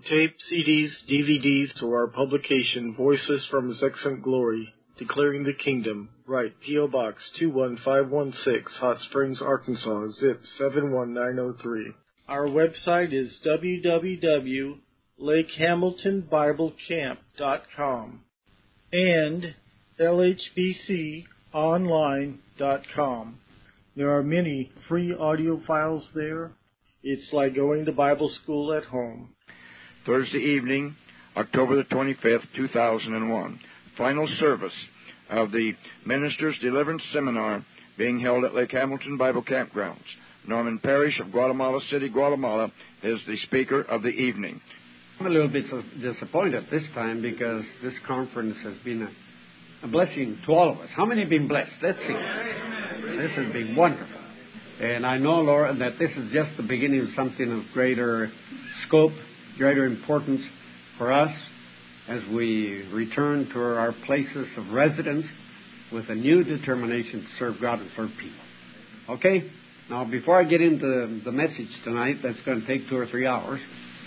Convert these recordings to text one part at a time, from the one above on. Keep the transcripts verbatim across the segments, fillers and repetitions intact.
tape, C Ds, D V Ds, to our publication, Voices from His Excellent Glory, Declaring the Kingdom. Write P O. Box two one five one six, Hot Springs, Arkansas, zip seven one nine zero three. Our website is w w w dot lake hamilton bible camp dot com and l h b c online dot com. There are many free audio files there. It's like going to Bible school at home. Thursday evening, October the twenty-fifth, two thousand one. Final service of the Ministers' Deliverance Seminar being held at Lake Hamilton Bible Campgrounds. Norman Parrish of Guatemala City, Guatemala, is the speaker of the evening. I'm a little bit disappointed this time because this conference has been a, a blessing to all of us. How many have been blessed? Let's see. This has been wonderful. And I know, Laura, that this is just the beginning of something of greater scope, greater importance for us as we return to our places of residence with a new determination to serve God and serve people. Okay? Now, before I get into the message tonight, that's going to take two or three hours,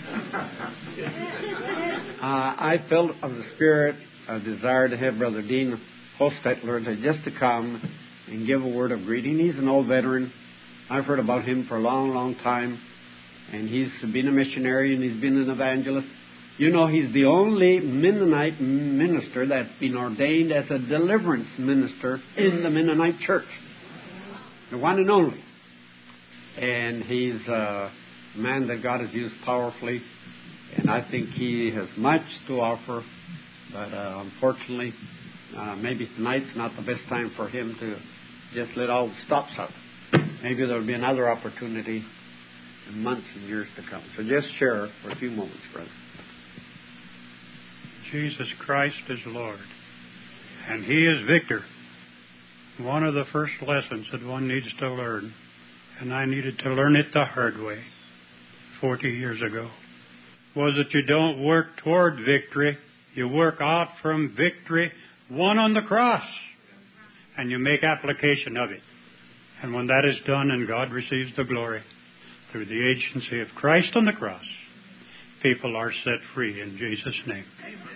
uh, I felt of the Spirit a desire to have Brother Dean Hostetler to just to come and give a word of greeting. He's an old veteran. I've heard about him for a long, long time, and he's been a missionary and he's been an evangelist. You know, he's the only Mennonite minister that's been ordained as a deliverance minister in the Mennonite church. The one and only. And he's a man that God has used powerfully, and I think he has much to offer, but uh, unfortunately, uh, maybe tonight's not the best time for him to just let all the stops out. Maybe there'll be another opportunity in months and years to come. So just share for a few moments, brother. Jesus Christ is Lord, and He is victor. One of the first lessons that one needs to learn, and I needed to learn it the hard way forty years ago, was that you don't work toward victory, you work out from victory won on the cross, and you make application of it. And when that is done and God receives the glory through the agency of Christ on the cross, people are set free in Jesus' name.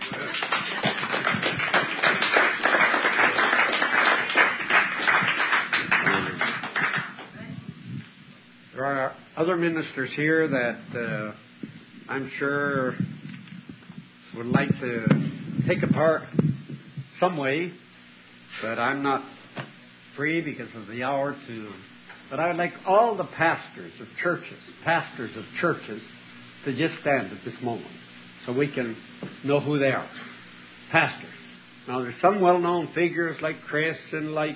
There are other ministers here that uh, I'm sure would like to take a part some way, but I'm not free because of the hour to. But I would like all the pastors of churches, pastors of churches, to just stand at this moment so we can know who they are. Pastors. Now, there's some well-known figures like Chris and like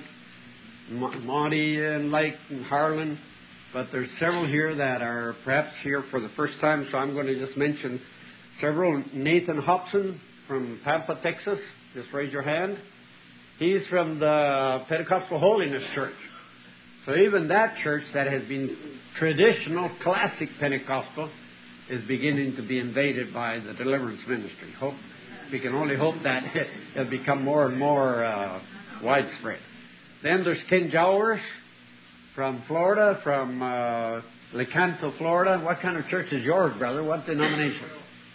Monty and like Harlan, but there's several here that are perhaps here for the first time, so I'm going to just mention several. Nathan Hobson from Pampa, Texas. Just raise your hand. He's from the Pentecostal Holiness Church. So even that church that has been traditional, classic Pentecostal is beginning to be invaded by the deliverance ministry. Hope we can only hope that it'll become more and more uh, widespread. Then there's Ken Jowers from Florida, from uh, Lecanto, Florida. What kind of church is yours, brother? What denomination?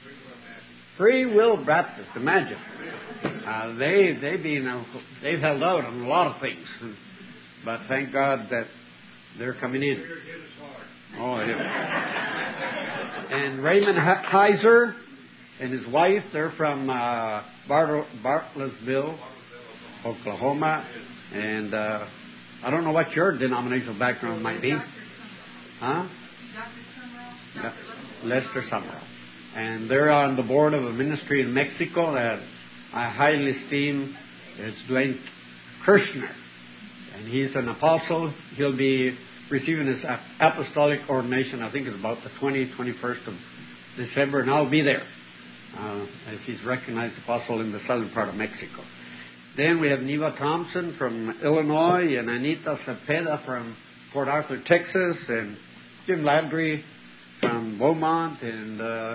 Free Will Baptist. Imagine. Uh, they they've been uh, they've held out on a lot of things, but thank God that they're coming in. Oh, yeah. And Raymond Heiser and his wife, they're from uh, Bart- Bartlesville, Oklahoma, and uh, I don't know what your denominational background might be, huh? Yeah. Lester Summerall, and they're on the board of a ministry in Mexico that I highly esteem. It's Dwayne Kirshner, and he's an apostle. He'll be receiving his apostolic ordination, I think it's about the twentieth, twenty-first of December, and I'll be there uh, as he's recognized apostle in the southern part of Mexico. Then we have Neva Thompson from Illinois, and Anita Cepeda from Port Arthur, Texas, and Jim Landry from Beaumont, and uh,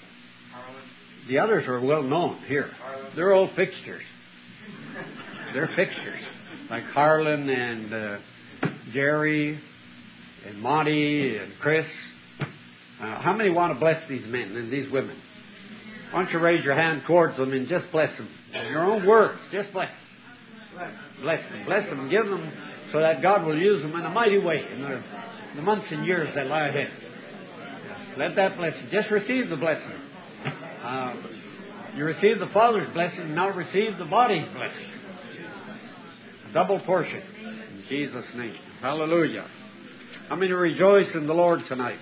the others are well known here. They're all fixtures. They're fixtures, like Harlan and uh, Jerry and Monty and Chris. Uh, how many want to bless these men and these women? Why don't you raise your hand towards them and just bless them? In your own words, just bless them. Bless them. Bless them. Give them so that God will use them in a mighty way in the, the months and years that lie ahead. Yes. Let that blessing. Just receive the blessing. Uh, you receive the Father's blessing, now receive the body's blessing. A double portion. In Jesus' name. Hallelujah. How many rejoice in the Lord tonight?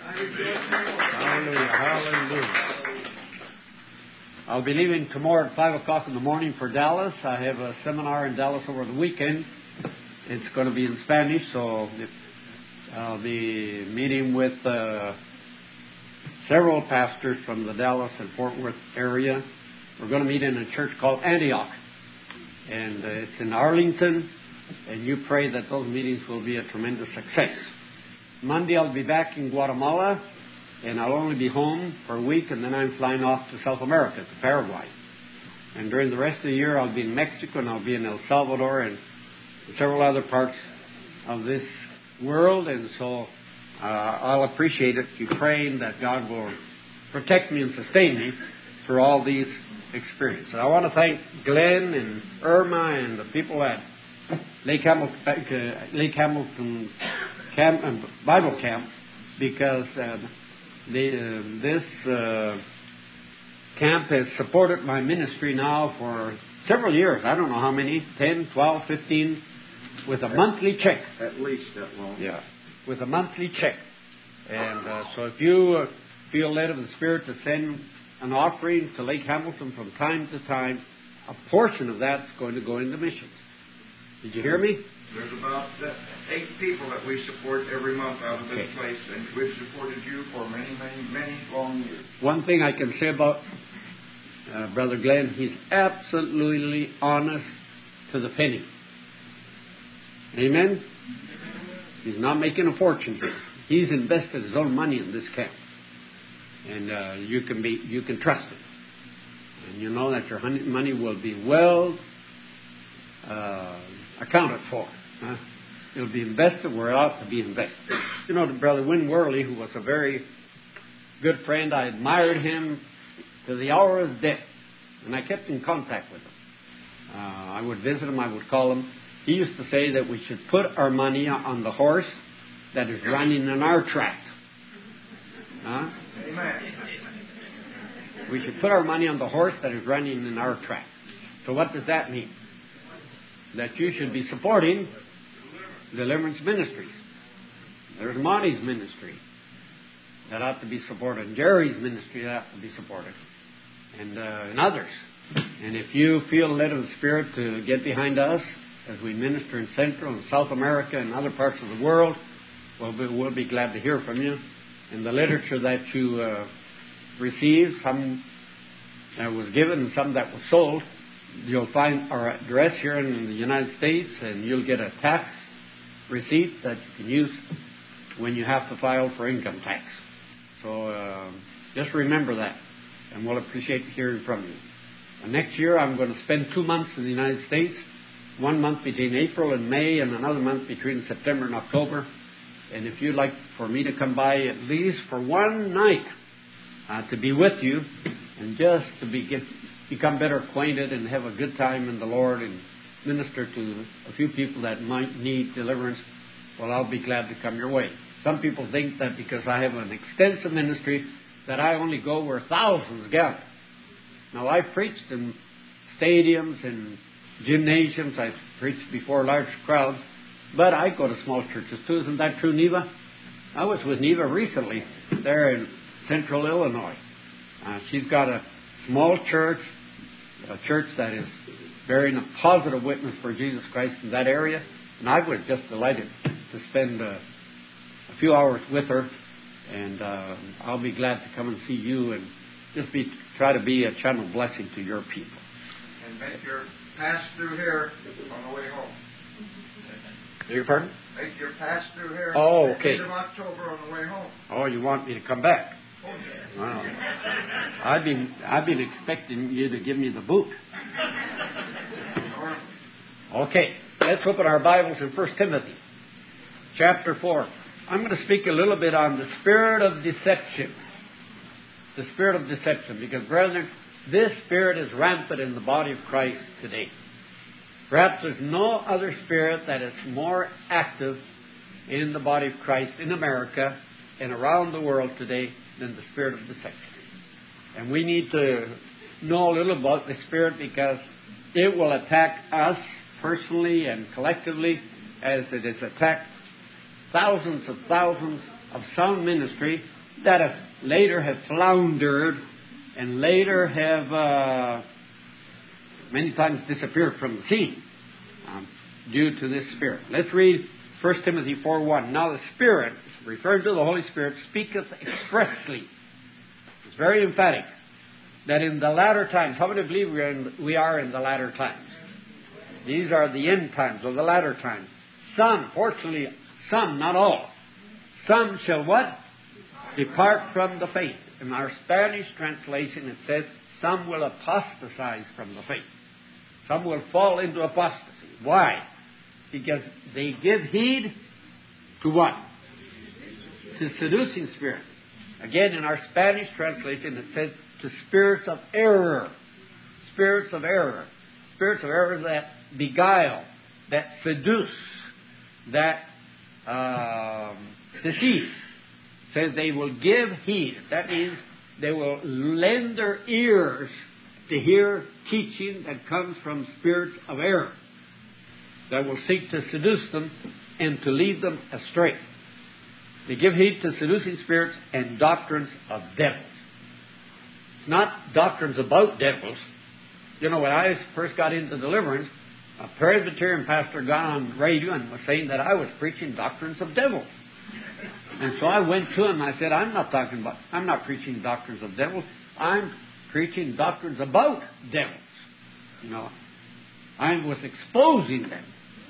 Hallelujah. Hallelujah. I'll be leaving tomorrow at five o'clock in the morning for Dallas. I have a seminar in Dallas over the weekend. It's going to be in Spanish, so I'll be meeting with uh, several pastors from the Dallas and Fort Worth area. We're going to meet in a church called Antioch, and uh, it's in Arlington, and you pray that those meetings will be a tremendous success. Monday I'll be back in Guatemala, and I'll only be home for a week, and then I'm flying off to South America, to Paraguay. And during the rest of the year, I'll be in Mexico, and I'll be in El Salvador, and several other parts of this world. And so uh, I'll appreciate it, you praying that God will protect me and sustain me through all these experiences. I want to thank Glenn and Irma and the people at Lake Hamilton, uh, Lake Hamilton Camp, uh, Bible Camp, because uh, The, uh, this uh, camp has supported my ministry now for several years. I don't know how many, ten, twelve, fifteen, with a at, monthly check. At least that long. Yeah, with a monthly check. And uh, so if you uh, feel led of the Spirit to send an offering to Lake Hamilton from time to time, a portion of that's going to go into missions. Did you hear me? There's about uh, eight people that we support every month out of okay. this place, and we've supported you for many, many, many long years. One thing I can say about uh, Brother Glenn, he's absolutely honest to the penny. Amen? He's not making a fortune here. He's invested his own money in this camp. And uh, you can be, you can trust him. And you know that your money will be well uh, accounted for. Huh? It'll be invested where it ought to be invested. You know, Brother Win Worley, who was a very good friend, I admired him to the hour of death, and I kept in contact with him. Uh, I would visit him, I would call him. He used to say that we should put our money on the horse that is running in our track. Huh? Amen. We should put our money on the horse that is running in our track. So what does that mean? That you should be supporting Deliverance Ministries. There's Monty's ministry that ought to be supported, and Jerry's ministry that ought to be supported, and, uh, and others. And if you feel led of the Spirit to get behind us as we minister in Central and South America and other parts of the world, well, we'll be glad to hear from you. And the literature that you uh, received, some that was given and some that was sold, you'll find our address here in the United States, and you'll get a tax receipt that you can use when you have to file for income tax. So uh, just remember that, and we'll appreciate hearing from you. And next year I'm going to spend two months in the United States, one month between April and May, and another month between September and October. And if you'd like for me to come by at least for one night uh, to be with you and just to be get, become better acquainted and have a good time in the Lord and minister to a few people that might need deliverance, well, I'll be glad to come your way. Some people think that because I have an extensive ministry that I only go where thousands gather. Now, I've preached in stadiums and gymnasiums. I've preached before large crowds. But I go to small churches too. Isn't that true, Neva? I was with Neva recently there in central Illinois. Uh, she's got a small church, a church that is bearing a positive witness for Jesus Christ in that area. And I was just delighted to spend uh, a few hours with her. And uh, I'll be glad to come and see you and just be try to be a channel blessing to your people. And make your pass through here on the way home. Your pardon? Make your pass through here oh, at okay. the end of October on the way home. Oh, you want me to come back? Oh, yeah. Wow. I've been I've been expecting you to give me the boot. Okay, let's open our Bibles in First Timothy, chapter four. I'm going to speak a little bit on the spirit of deception. the spirit of deception. Because, brethren, this spirit is rampant in the body of Christ today. Perhaps there's no other spirit that is more active in the body of Christ in America and around the world today than the spirit of deception. And we need to know a little about the spirit, because it will attack us personally and collectively, as it has attacked thousands of thousands of sound ministry that have later have floundered and later have uh, many times disappeared from the scene um, due to this spirit. Let's read First Timothy four one. Now the Spirit, referring to the Holy Spirit, speaketh expressly. It's very emphatic that in the latter times, how many believe we are in, we are in the latter times? These are the end times, or the latter times. Some, fortunately, some, not all. Some shall what? Depart from the faith. In our Spanish translation it says, some will apostatize from the faith. Some will fall into apostasy. Why? Because they give heed to what? To seducing spirits. Again, in our Spanish translation it says, to spirits of error. Spirits of error. Spirits of error that beguile, that seduce, that um, deceive. It says they will give heed. That means they will lend their ears to hear teaching that comes from spirits of error, that will seek to seduce them and to lead them astray. They give heed to seducing spirits and doctrines of devils. It's not doctrines about devils. You know, when I first got into deliverance, a Presbyterian pastor got on radio and was saying that I was preaching doctrines of devils. And so I went to him and I said, I'm not talking about, I'm not preaching doctrines of devils. I'm preaching doctrines about devils. You know, I was exposing them.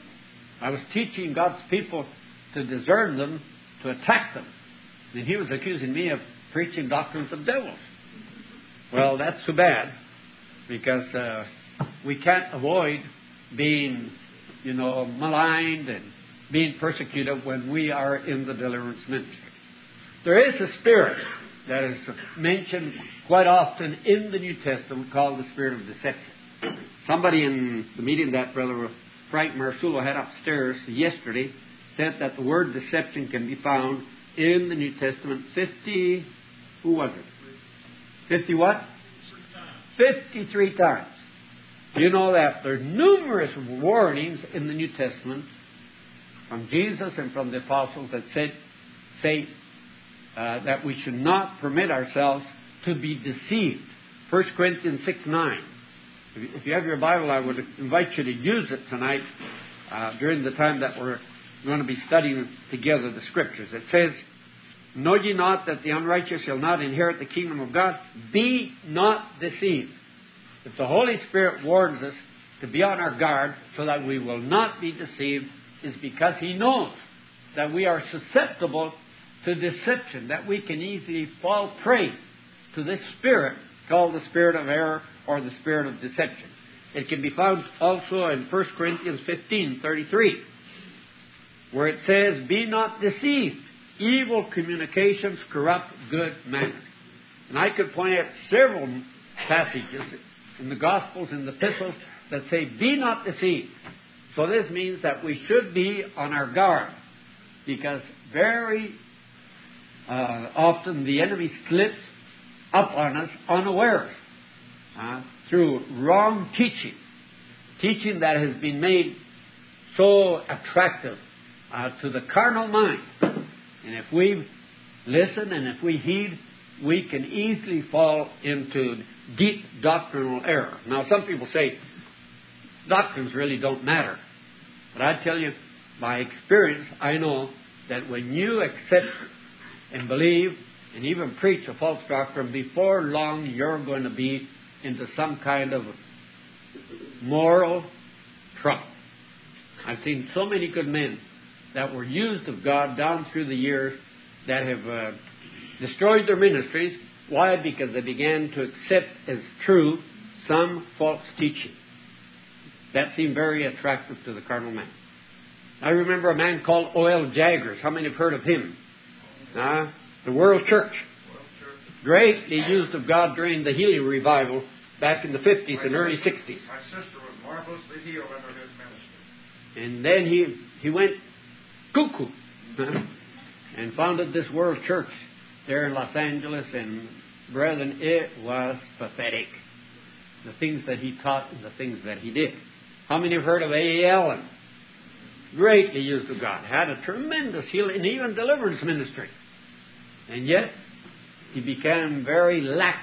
I was teaching God's people to discern them, to attack them. And he was accusing me of preaching doctrines of devils. Well, that's too bad, because uh, we can't avoid being, you know, maligned and being persecuted when we are in the deliverance ministry. There is a spirit that is mentioned quite often in the New Testament called the spirit of deception. Somebody in the meeting that Brother Frank Marsulo had upstairs yesterday said that the word deception can be found in the New Testament fifty, who was it? fifty what? fifty-three times. You know that there are numerous warnings in the New Testament from Jesus and from the apostles that said, say uh, that we should not permit ourselves to be deceived. First Corinthians six nine. If you have your Bible, I would invite you to use it tonight uh, during the time that we're going to be studying together the Scriptures. It says, know ye not that the unrighteous shall not inherit the kingdom of God? Be not deceived. If the Holy Spirit warns us to be on our guard so that we will not be deceived, is because He knows that we are susceptible to deception, that we can easily fall prey to this spirit called the spirit of error or the spirit of deception. It can be found also in First Corinthians fifteen thirty-three, where it says, be not deceived. Evil communications corrupt good manners. And I could point out several passages in the Gospels and the epistles that say, be not deceived. So this means that we should be on our guard, because very uh, often the enemy slips up on us unawares uh, through wrong teaching, teaching that has been made so attractive uh, to the carnal mind. And if we listen and if we heed, we can easily fall into deep doctrinal error. Now, some people say doctrines really don't matter. But I tell you, by experience, I know that when you accept and believe and even preach a false doctrine, before long you're going to be into some kind of moral trouble. I've seen so many good men that were used of God down through the years that have uh, destroyed their ministries. Why? Because they began to accept as true some false teaching that seemed very attractive to the carnal man. I remember a man called O L Jaggers. How many have heard of him? Uh, the World Church. greatly used of God during the healing revival back in the fifties and early sixties. My sister was marvelously healed under his ministry. And then he, he went cuckoo and founded this World Church there in Los Angeles. And brethren, it was pathetic. The things that he taught and the things that he did. How many have heard of A A Allen? Greatly used of God. Had a tremendous healing and even deliverance ministry. And yet, he became very lax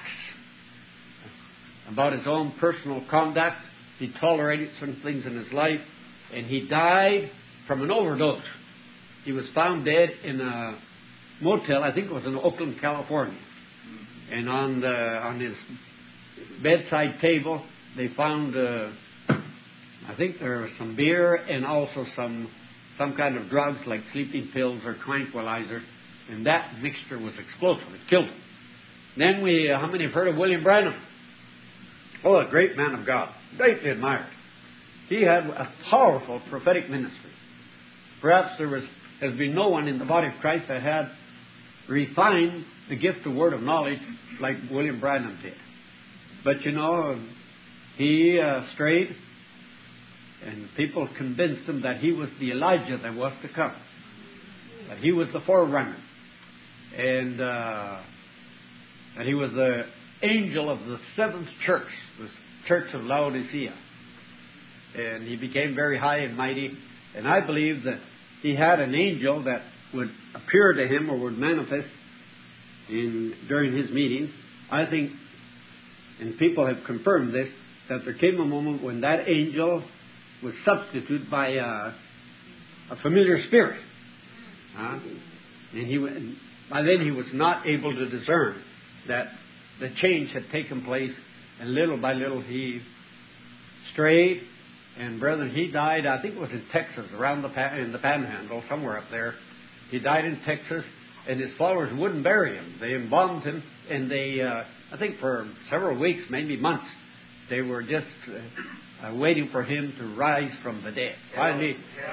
about his own personal conduct. He tolerated certain things in his life. And he died from an overdose. He was found dead in a motel, I think it was in Oakland, California. And on the on his bedside table, they found, uh, I think there was some beer and also some some kind of drugs like sleeping pills or tranquilizers. And that mixture was explosive. It killed him. Then we, uh, how many have heard of William Branham? Oh, a great man of God. Greatly admired. He had a powerful prophetic ministry. Perhaps there was has been no one in the body of Christ that had refined the gift of word of knowledge like William Branham did. But you know, he uh, strayed, and people convinced him that he was the Elijah that was to come. That he was the forerunner. And uh, that he was the angel of the seventh church, the church of Laodicea. And he became very high and mighty. And I believe that he had an angel that would appear to him or would manifest in during his meetings. I think, and people have confirmed this, that there came a moment when that angel was substituted by a, a familiar spirit. Uh, and he, by then he was not able to discern that the change had taken place, and little by little he strayed. And brethren, he died, I think it was in Texas, around the pan, in the Panhandle, somewhere up there. He died in Texas, and his followers wouldn't bury him. They embalmed him, and they, uh, I think for several weeks, maybe months, they were just uh, uh, waiting for him to rise from the dead. Finally,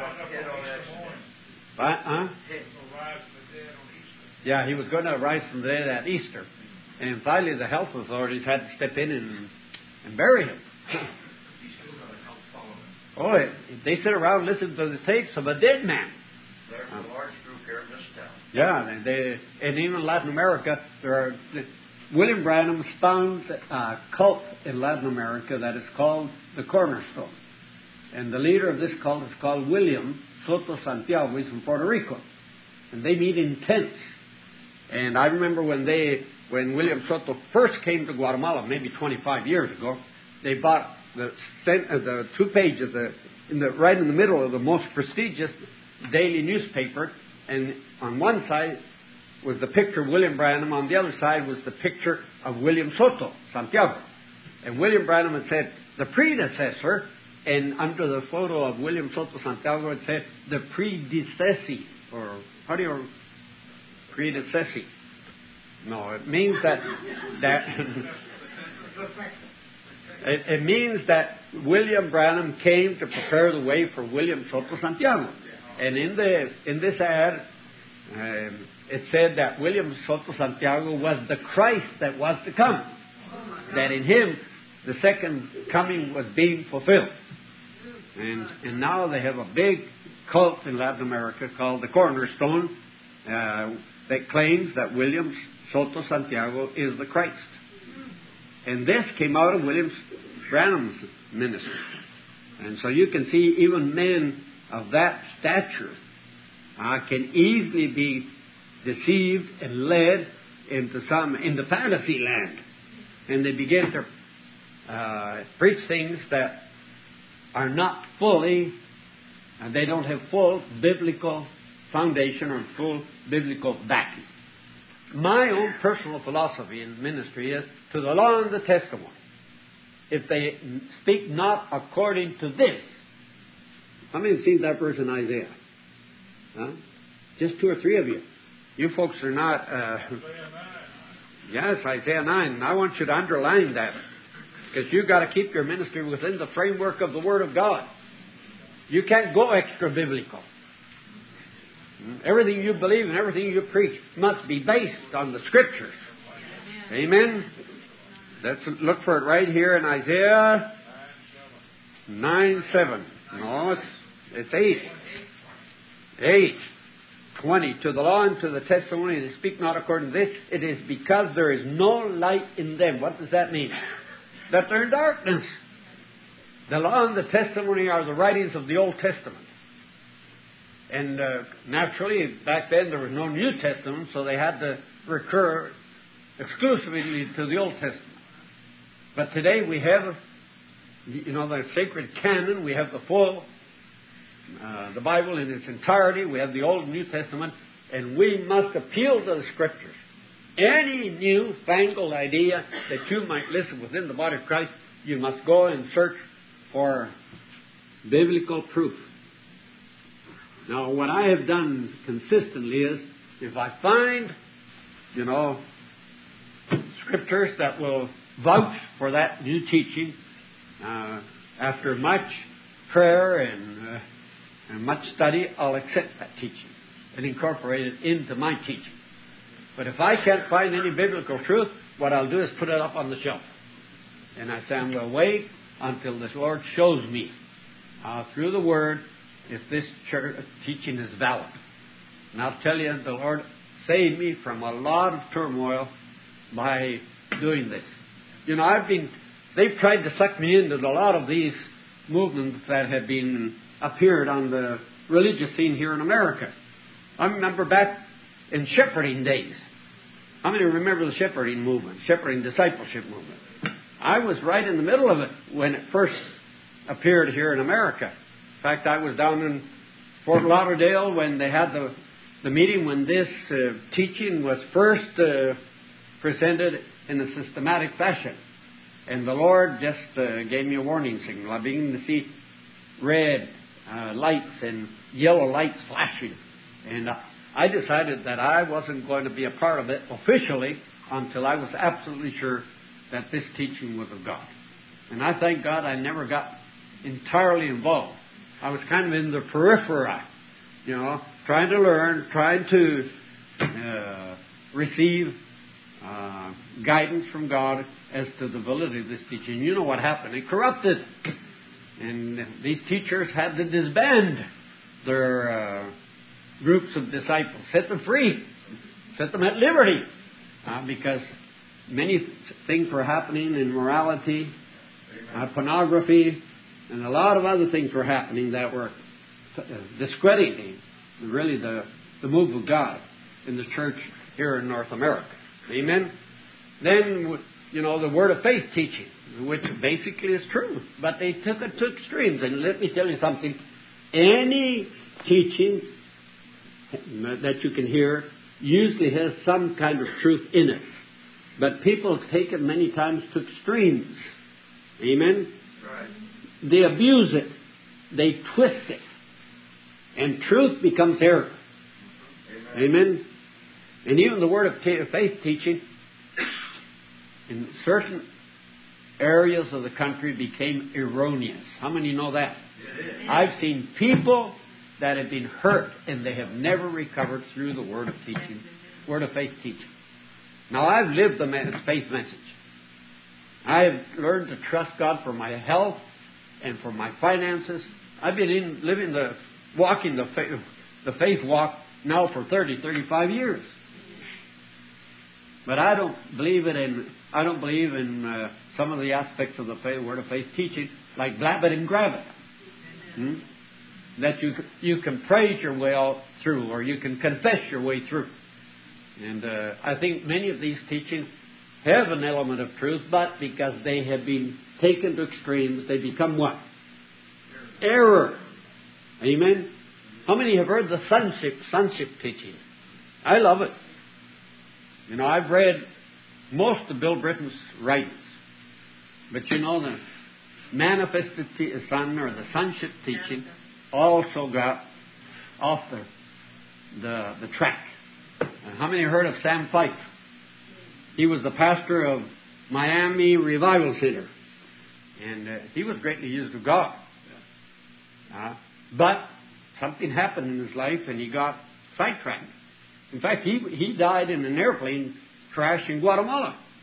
uh, huh? Yeah, he was going to rise from the dead at Easter. And finally, the health authorities had to step in and, and bury him. Oh, they sit around and listen to the tapes of a dead man. There's a large group here in this town. Yeah, and, they, and even in Latin America, there are. William Branham found a cult in Latin America that is called the Cornerstone. And the leader of this cult is called William Soto Santiago. He's from Puerto Rico. And they meet in tents. And I remember when they, when William Soto first came to Guatemala, maybe twenty-five years ago, they bought the, the two pages, the, in the, right in the middle of the most prestigious daily newspaper, and on one side was the picture of William Branham, on the other side was the picture of William Soto Santiago. And William Branham had said, the predecessor, and under the photo of William Soto Santiago it said, the predecessor, or how do you, predecessor? No, it means that, that It, it means that William Branham came to prepare the way for William Soto Santiago. And in the in this ad, um, it said that William Soto Santiago was the Christ that was to come. That in him, the second coming was being fulfilled. And, and now they have a big cult in Latin America called the Cornerstone uh, that claims that William Soto Santiago is the Christ. And this came out of William Branham's ministry. And so you can see even men of that stature uh, can easily be deceived and led into some, into fantasy land. And they begin to uh, preach things that are not fully, and they don't have full biblical foundation or full biblical backing. My own personal philosophy in ministry is to the law and the testimony. If they speak not according to this, how many have seen that verse in Isaiah? Huh? Just two or three of you. You folks are not. Uh, yes, Isaiah nine. I want you to underline that, because you've got to keep your ministry within the framework of the Word of God. You can't go extra biblical. Everything you believe and everything you preach must be based on the Scriptures. Amen. Let's look for it right here in Isaiah nine seven. No, it's it's eight. Eight. Twenty. To the law and to the testimony they speak not according to this. It is because there is no light in them. What does that mean? That they're in darkness. The law and the testimony are the writings of the Old Testament. And uh, naturally, back then there was no New Testament, so they had to recur exclusively to the Old Testament. But today we have, you know, the sacred canon. We have the full, uh, the Bible in its entirety. We have the Old and New Testament, and we must appeal to the Scriptures. Any new fangled idea that you might listen within the body of Christ, you must go and search for biblical proof. Now, what I have done consistently is, if I find, you know, Scriptures that will vouch for that new teaching, uh, after much prayer and, uh, and much study, I'll accept that teaching and incorporate it into my teaching. But if I can't find any biblical truth, what I'll do is put it up on the shelf. And I say, I'm going to wait until the Lord shows me uh, through the Word if this church teaching is valid. And I'll tell you, the Lord saved me from a lot of turmoil by doing this. You know, I've been, they've tried to suck me into a lot of these movements that have been appeared on the religious scene here in America. I remember back in shepherding days. How many remember the shepherding movement, shepherding discipleship movement? I was right in the middle of it when it first appeared here in America. In fact, I was down in Fort Lauderdale when they had the, the meeting when this uh, teaching was first uh, presented in a systematic fashion. And the Lord just uh, gave me a warning signal. I began to see red uh, lights and yellow lights flashing. And uh, I decided that I wasn't going to be a part of it officially until I was absolutely sure that this teaching was of God. And I thank God I never got entirely involved. I was kind of in the periphery, you know, trying to learn, trying to uh, receive uh, guidance from God as to the validity of this teaching. You know what happened. It corrupted. And these teachers had to disband their uh, groups of disciples, set them free, set them at liberty, uh, because many things were happening in morality, uh, pornography, and a lot of other things were happening that were uh, discrediting really the, the move of God in the church here in North America. Amen? Then, you know, the Word of Faith teaching, which basically is true, but they took it to extremes. And let me tell you something. Any teaching that you can hear usually has some kind of truth in it. But people take it many times to extremes. Amen? Right. They abuse it. They twist it. And truth becomes error. Amen? Amen? And even the Word of Faith teaching in certain areas of the country became erroneous. How many know that? Yeah. I've seen people that have been hurt and they have never recovered through the Word of teaching, Word of Faith teaching. Now, I've lived the faith message. I have learned to trust God for my health and for my finances. I've been in, living the, walking the faith, the faith walk now for thirty, thirty-five years. But I don't believe it in, I don't believe in uh, some of the aspects of the faith, Word of Faith teaching, like blab it and grab it. Hmm? That you, you can praise your way all through, or you can confess your way through. And uh, I think many of these teachings have an element of truth, but because they have been taken to extremes, they become what? Error. Amen? How many have heard the sonship, sonship teaching? I love it. You know, I've read most of Bill Britton's writings. But you know, the manifested son, or the sonship teaching, also got off the, the, the track. And how many heard of Sam Fife? He was the pastor of Miami Revival Center. And uh, he was greatly used of God. Uh, but something happened in his life and he got sidetracked. In fact, he, he died in an airplane crash in Guatemala.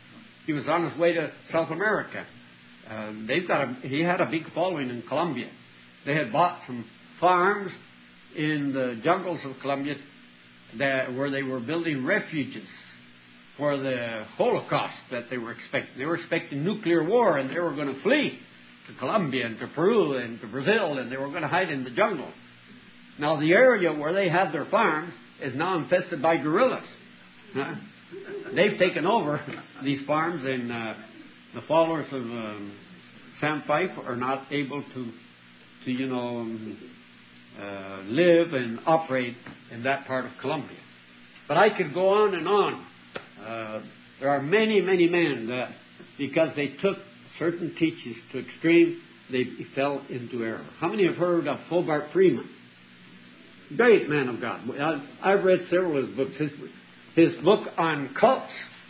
He was on his way to South America. Uh, they've got a, he had a big following in Colombia. They had bought some farms in the jungles of Colombia that, where they were building refuges for the Holocaust that they were expecting. They were expecting nuclear war, and they were going to flee to Colombia and to Peru and to Brazil, and they were going to hide in the jungle. Now, the area where they had their farms is now infested by guerrillas. Huh? They've taken over these farms, and uh, the followers of um, Sam Fife are not able to, to you know, um, uh, live and operate in that part of Colombia. But I could go on and on. Uh, there are many, many men that, because they took certain teachings to extreme, they fell into error. How many have heard of Hobart Freeman? Great man of God. I've read several of his books. His, his book on cults,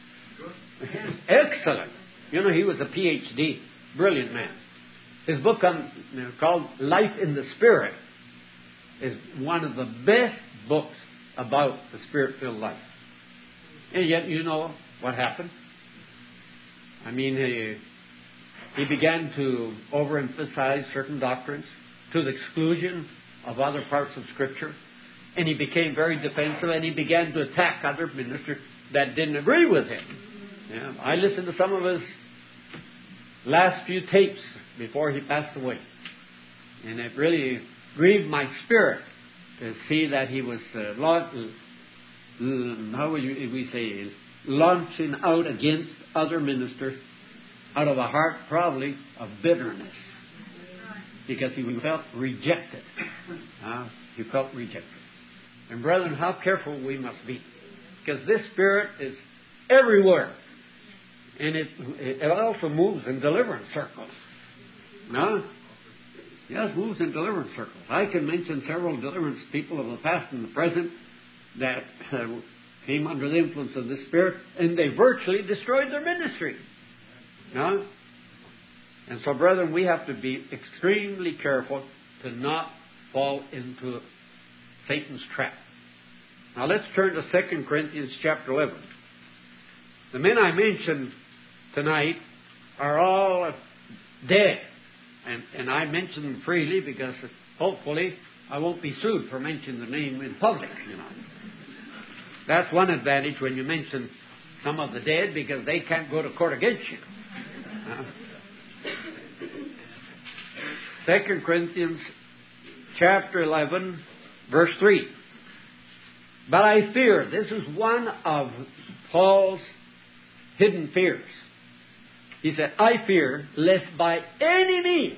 excellent. You know, he was a P H D, brilliant man. His book on you know, called Life in the Spirit is one of the best books about the Spirit-filled life. And yet, you know what happened? I mean, he, he began to overemphasize certain doctrines to the exclusion of other parts of Scripture. And he became very defensive, and he began to attack other ministers that didn't agree with him. Yeah, I listened to some of his last few tapes before he passed away. And it really grieved my spirit to see that he was, uh, la- how would you, we say, launching out against other ministers out of a heart probably of bitterness. Because he felt rejected. Uh, he felt rejected. And brethren, how careful we must be. Because this spirit is everywhere. And it, it also moves in deliverance circles. No? Yes, moves in deliverance circles. I can mention several deliverance people of the past and the present that uh, came under the influence of the Spirit, and they virtually destroyed their ministry. No? And so, brethren, we have to be extremely careful to not fall into Satan's trap. Now, let's turn to Second Corinthians chapter eleven. The men I mentioned tonight are all dead. And, and I mention them freely because hopefully I won't be sued for mentioning the name in public, you know. That's one advantage when you mention some of the dead, because they can't go to court against you. Uh, Second Corinthians chapter eleven, verse three. But I fear, this is one of Paul's hidden fears. He said, I fear lest by any means,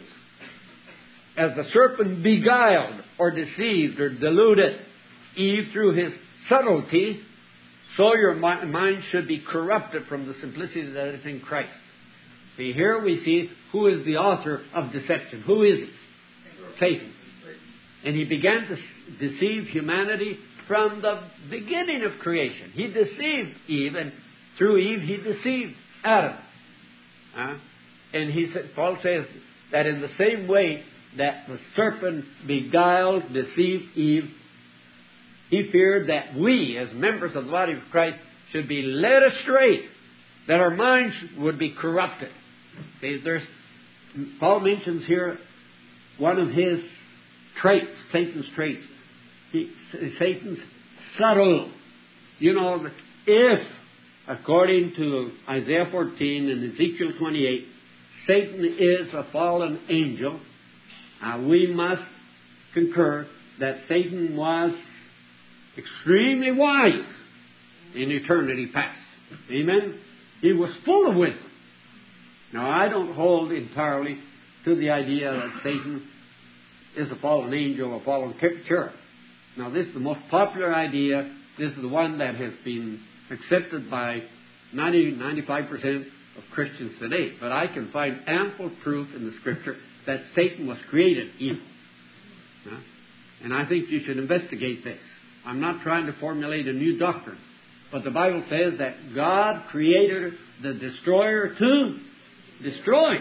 as the serpent beguiled or deceived or deluded Eve through his subtlety, so your mind should be corrupted from the simplicity that is in Christ. See, here we see who is the author of deception. Who is he? Satan. And he began to deceive humanity from the beginning of creation. He deceived Eve, and through Eve he deceived Adam. Uh, and he said, Paul says that in the same way that the serpent beguiled, deceived Eve, he feared that we, as members of the body of Christ, should be led astray, that our minds would be corrupted. See, there's, Paul mentions here one of his traits, Satan's traits. He, Satan's subtle. You know, if, according to Isaiah fourteen and Ezekiel twenty-eight, Satan is a fallen angel, uh, we must concur that Satan was extremely wise in eternity past. Amen? He was full of wisdom. Now, I don't hold entirely to the idea that Satan is a fallen angel or fallen cherub. Now, this is the most popular idea. This is the one that has been accepted by ninety, ninety-five percent of Christians today. But I can find ample proof in the Scripture that Satan was created evil. Huh? And I think you should investigate this. I'm not trying to formulate a new doctrine. But the Bible says that God created the destroyer to destroy.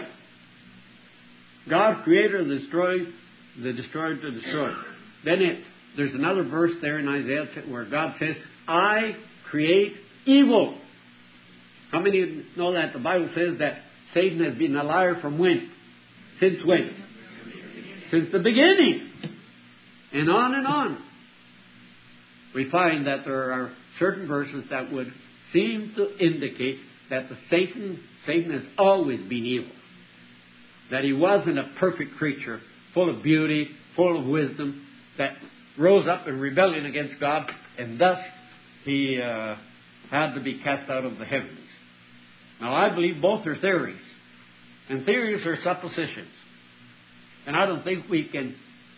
God created the destroyer, the destroyer to destroy. Then it, there's another verse there in Isaiah where God says, I create evil. How many know that the Bible says that Satan has been a liar from when? Since when? Since the beginning. And on and on. We find that there are certain verses that would seem to indicate that the Satan, Satan has always been evil. That he wasn't a perfect creature, full of beauty, full of wisdom, that rose up in rebellion against God, and thus he uh, had to be cast out of the heavens. Now, I believe both are theories, and theories are suppositions. And I don't think we can,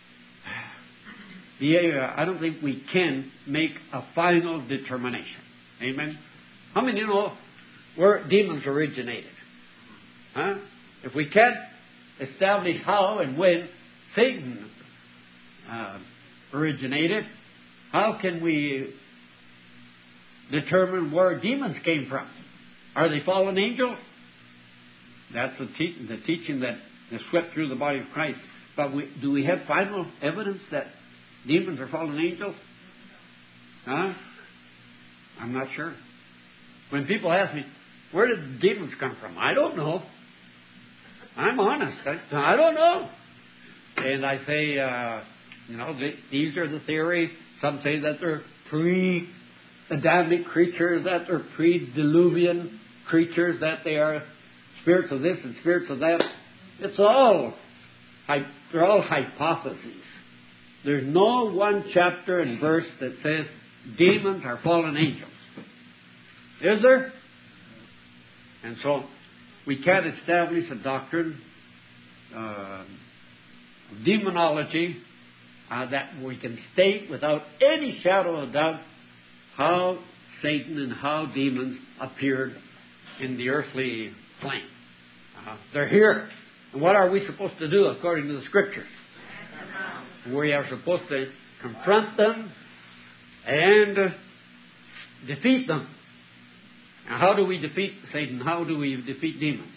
yeah, I don't think we can make a final determination. Amen? How many of you know where demons originated? Huh? If we can't establish how and when Satan uh, originated, how can we determine where demons came from? Are they fallen angels? That's the, te- the teaching that is swept through the body of Christ. But we, do we have final evidence that demons are fallen angels? Huh? I'm not sure. When people ask me, where did demons come from? I don't know. I'm honest. I, I don't know. And I say, uh, you know, th- these are the theory. Some say that they're pre-Adamic creatures, that they're pre-Diluvian creatures, that they are spirits of this and spirits of that. It's all, they're all hypotheses. There's no one chapter and verse that says demons are fallen angels. Is there? And so we can't establish a doctrine uh, of demonology uh, that we can state without any shadow of doubt how Satan and how demons appeared in the earthly plane. Uh, they're here. And what are we supposed to do according to the Scriptures? We are supposed to confront them and uh, defeat them. Now, how do we defeat Satan? How do we defeat demons?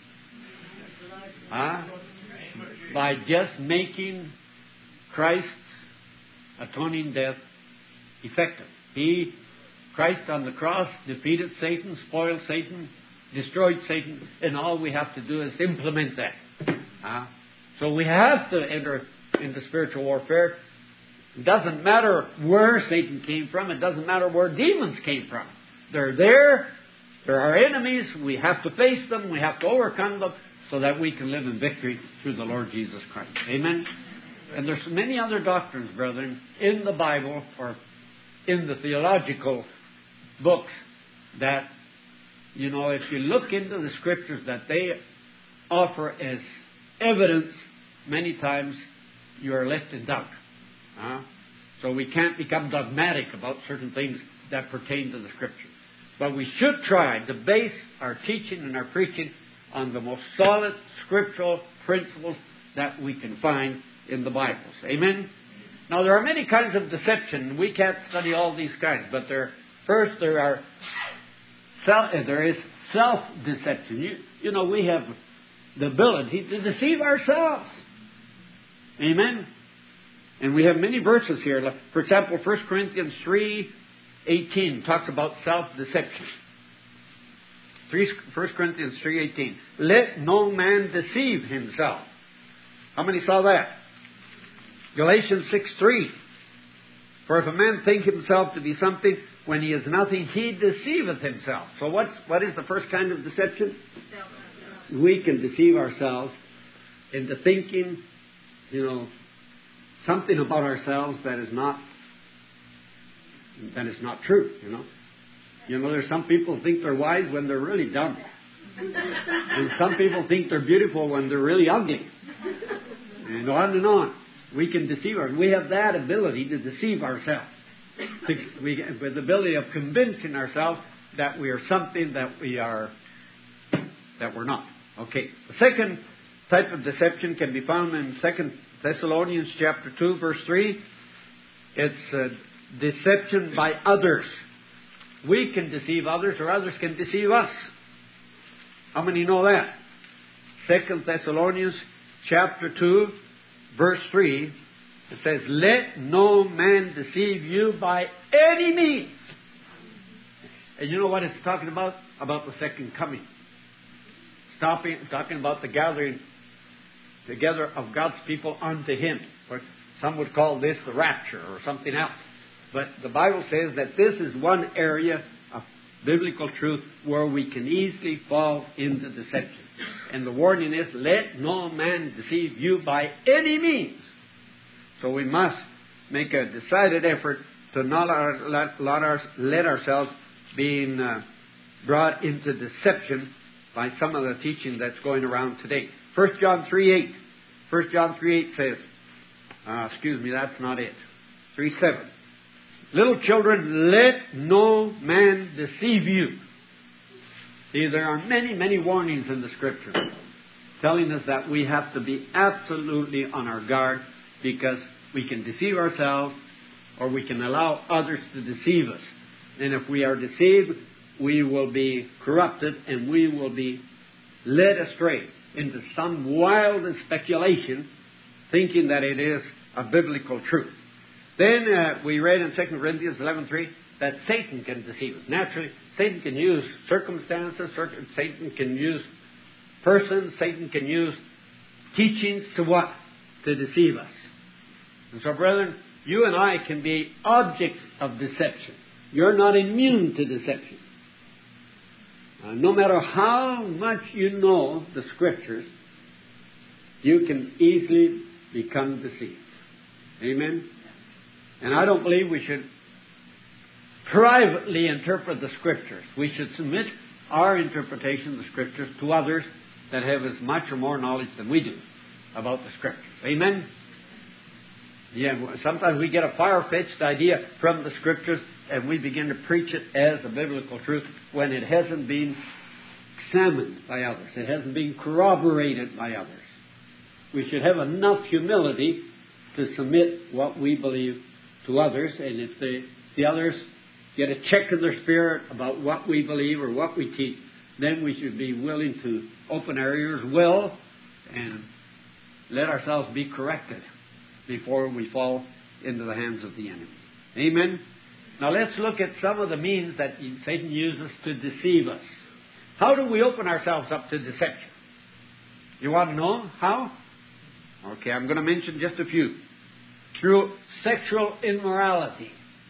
Huh? By just making Christ's atoning death effective. He, Christ on the cross, defeated Satan, spoiled Satan, destroyed Satan, and all we have to do is implement that. Huh? So we have to enter into spiritual warfare. It doesn't matter where Satan came from. It doesn't matter where demons came from. They're there. They're our enemies. We have to face them. We have to overcome them so that we can live in victory through the Lord Jesus Christ. Amen? And there's many other doctrines, brethren, in the Bible or in the theological books that, you know, if you look into the Scriptures that they offer as evidence, many times you are left in doubt. Uh, so we can't become dogmatic about certain things that pertain to the Scripture. But we should try to base our teaching and our preaching on the most solid scriptural principles that we can find in the Bibles. Amen? Now, there are many kinds of deception. We can't study all these kinds, but there, first there are self, there is self-deception. You, you know, we have the ability to deceive ourselves. Amen? And we have many verses here. For example, First Corinthians three eighteen talks about self-deception. First Corinthians three eighteen. Let no man deceive himself. How many saw that? Galatians six three. For if a man think himself to be something when he is nothing, he deceiveth himself. So what's, what is the first kind of deception? We can deceive ourselves into thinking, you know, something about ourselves that is not that is not true, you know. You know, there's some people who think they're wise when they're really dumb. And some people think they're beautiful when they're really ugly. And on and on. We can deceive ourselves. We have that ability to deceive ourselves. To, we, with the ability of convincing ourselves that we are something that we are, that we're not. Okay. The second type of deception can be found in Second Thessalonians chapter two, verse three. It's uh, deception by others. We can deceive others, or others can deceive us. How many know that? Second Thessalonians chapter two, verse three. It says, let no man deceive you by any means. And you know what it's talking about? About the second coming. Stopping, talking about the gathering together of God's people unto Him. Or some would call this the rapture or something else. But the Bible says that this is one area of biblical truth where we can easily fall into deception. And the warning is, let no man deceive you by any means. So we must make a decided effort to not let, let, our, let ourselves being uh, brought into deception by some of the teaching that's going around today. First John three eight. First John three eight says, uh, excuse me, that's not it. three seven. Little children, let no man deceive you. See, there are many, many warnings in the Scripture telling us that we have to be absolutely on our guard, because we can deceive ourselves or we can allow others to deceive us. And if we are deceived, we will be corrupted and we will be led astray into some wild speculation, thinking that it is a biblical truth. Then uh, we read in Second Corinthians eleven three that Satan can deceive us. Naturally, Satan can use circumstances, Satan can use persons, Satan can use teachings to what? To deceive us. And so, brethren, you and I can be objects of deception. You're not immune to deception. Uh, no matter how much you know the Scriptures, you can easily become deceived. Amen? And I don't believe we should privately interpret the Scriptures. We should submit our interpretation of the Scriptures to others that have as much or more knowledge than we do about the Scriptures. Amen? Yeah, sometimes we get a far-fetched idea from the Scriptures and we begin to preach it as a biblical truth when it hasn't been examined by others. It hasn't been corroborated by others. We should have enough humility to submit what we believe to others, and if the, the others get a check in their spirit about what we believe or what we teach, then we should be willing to open our ears well and let ourselves be corrected before we fall into the hands of the enemy. Amen? Now let's look at some of the means that Satan uses to deceive us. How do we open ourselves up to deception? You want to know how? Okay, I'm going to mention just a few. Through sexual immorality.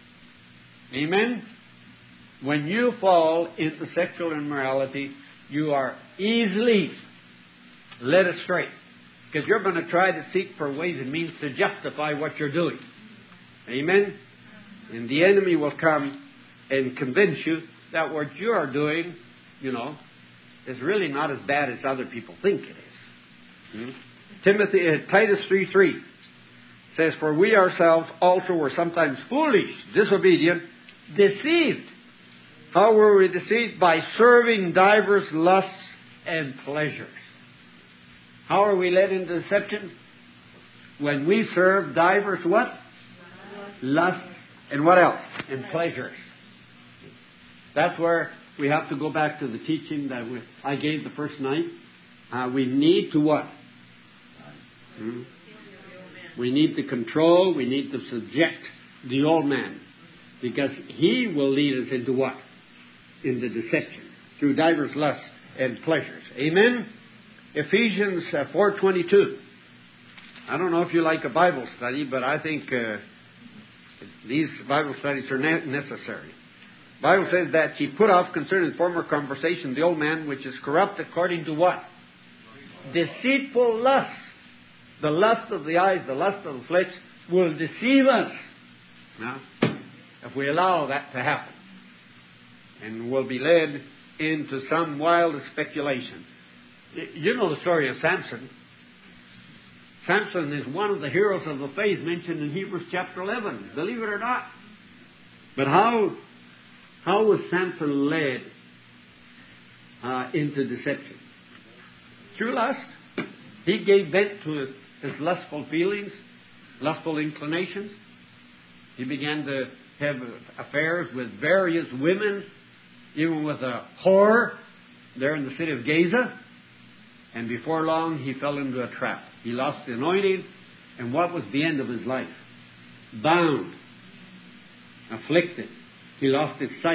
Amen? When you fall into sexual immorality, you are easily led astray. Because you're going to try to seek for ways and means to justify what you're doing. Amen? And the enemy will come and convince you that what you are doing, you know, is really not as bad as other people think it is. Hmm? Timothy, uh, Titus three three says, for we ourselves also were sometimes foolish, disobedient, deceived. How were we deceived? By serving divers lusts and pleasures. How are we led into deception? When we serve divers what? Lusts and what else? And pleasures. That's where we have to go back to the teaching that we, I gave the first night. Uh, we need to what? Hmm? We need to control, we need to subject the old man. Because he will lead us into what? Into deception. Through divers lusts and pleasures. Amen? Ephesians uh, four twenty-two. I don't know if you like a Bible study, but I think uh, these Bible studies are ne- necessary. The Bible says that ye put off concerning former conversation the old man which is corrupt according to what? Deceitful lust. The lust of the eyes, the lust of the flesh will deceive us. Now, if we allow that to happen, and we'll be led into some wild speculation. You know the story of Samson. Samson is one of the heroes of the faith mentioned in Hebrews chapter eleven. Believe it or not. But how how was Samson led uh, into deception? Through lust. He gave vent to his, his lustful feelings, lustful inclinations. He began to have affairs with various women, even with a whore there in the city of Gaza. And before long, he fell into a trap. He lost the anointing, and what was the end of his life? Bound, afflicted. He lost his sight,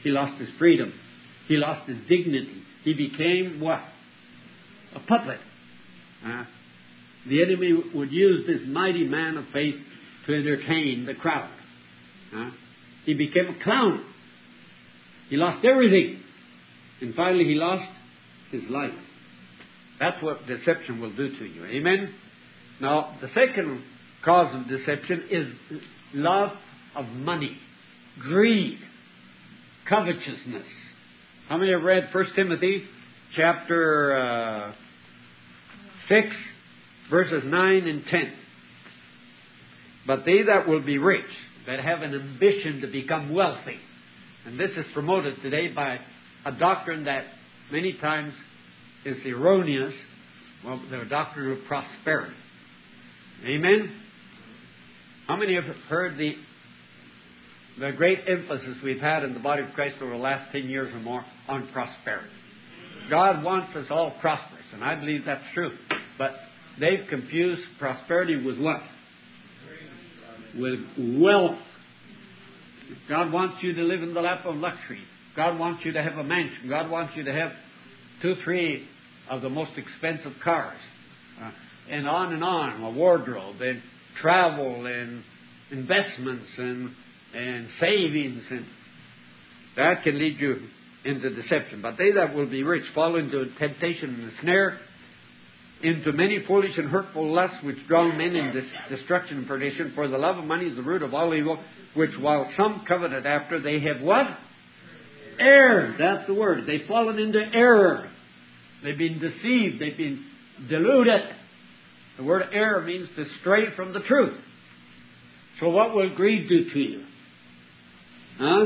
He lost his freedom. He lost his dignity. He became what? A puppet. Uh, the enemy would use this mighty man of faith to entertain the crowd. Uh, he became a clown. He lost everything. And finally he lost his life. That's what deception will do to you. Amen? Now, the second cause of deception is love of money, greed, covetousness. How many have read First Timothy chapter uh, six, verses nine and ten? But they that will be rich, that have an ambition to become wealthy. And this is promoted today by a doctrine that many times is erroneous, well, the doctrine of prosperity. Amen? How many have heard the the great emphasis we've had in the body of Christ over the last ten years or more on prosperity? God wants us all prosperous, and I believe that's true. But they've confused prosperity with what? With wealth. God wants you to live in the lap of luxury. God wants you to have a mansion. God wants you to have two, three of the most expensive cars. Uh, and on and on, a wardrobe, and travel, and investments, and, and savings. And that can lead you into deception. But they that will be rich fall into temptation and a snare, into many foolish and hurtful lusts, which draw men into destruction and perdition. For the love of money is the root of all evil, which while some coveted after, they have what? Erred. That's the word. They've fallen into error. They've been deceived. They've been deluded. The word error means to stray from the truth. So what will greed do to you? Huh?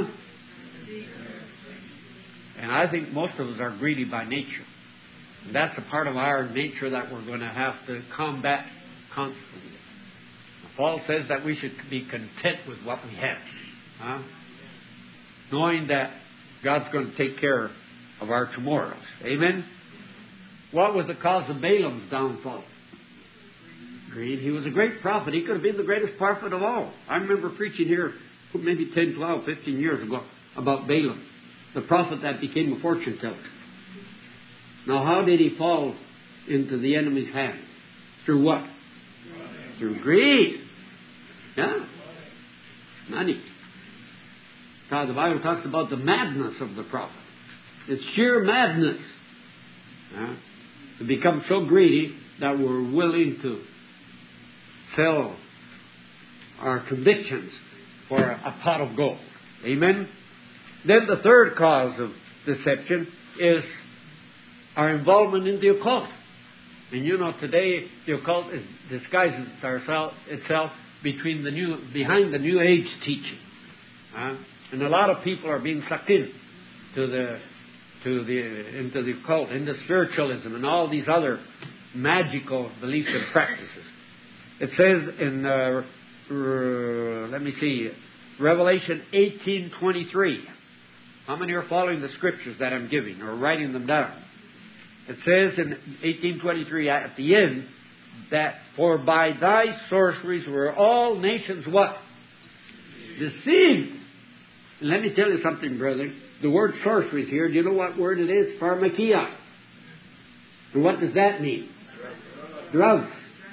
And I think most of us are greedy by nature. And that's a part of our nature that we're going to have to combat constantly. Paul says that we should be content with what we have. Huh? Knowing that God's going to take care of our tomorrows. Amen? What was the cause of Balaam's downfall? Greed. He was a great prophet. He could have been the greatest prophet of all. I remember preaching here maybe ten, twelve, fifteen years ago about Balaam, the prophet that became a fortune teller. Now, how did he fall into the enemy's hands? Through what? Through greed. Yeah. Money. Now, the Bible talks about the madness of the prophet. It's sheer madness. Yeah. To become so greedy that we're willing to sell our convictions for a pot of gold. Amen? Then the third cause of deception is our involvement in the occult. And you know, today the occult is, disguises itself between the new, behind the New Age teaching. Uh, and a lot of people are being sucked in to the, to the, into the occult, into spiritualism and all these other magical beliefs and practices. It says in, uh, uh, let me see, Revelation eighteen twenty-three. How many are following the scriptures that I'm giving or writing them down? It says in eighteen twenty-three at the end that for by thy sorceries were all nations what? Deceived. And let me tell you something, brethren. The word sorceries here, do you know what word it is? Pharmakia. And what does that mean? Drugs.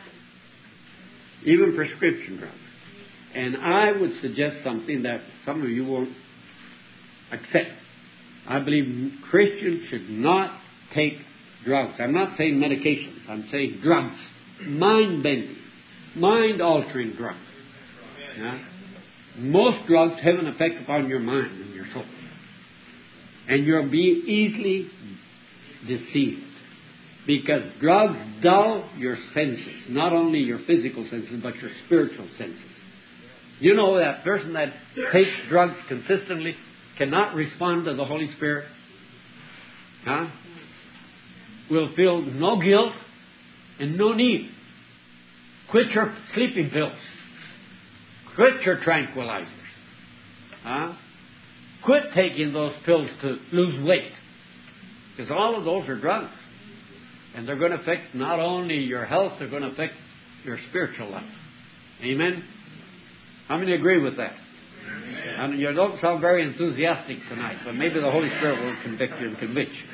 Even prescription drugs. And I would suggest something that some of you won't accept. I believe Christians should not take drugs. I'm not saying medications. I'm saying drugs. Mind-bending, mind-altering drugs. Yeah? Most drugs have an effect upon your mind and your soul. And you'll be easily deceived. Because drugs dull your senses. Not only your physical senses, but your spiritual senses. You know that person that takes drugs consistently cannot respond to the Holy Spirit. Huh? Will feel no guilt and no need. Quit your sleeping pills. Quit your tranquilizers. Huh? Quit taking those pills to lose weight. Because all of those are drugs. And they're going to affect not only your health, they're going to affect your spiritual life. Amen? How many agree with that? Amen. And you don't sound very enthusiastic tonight, but maybe the Holy Spirit will convict you and convince you.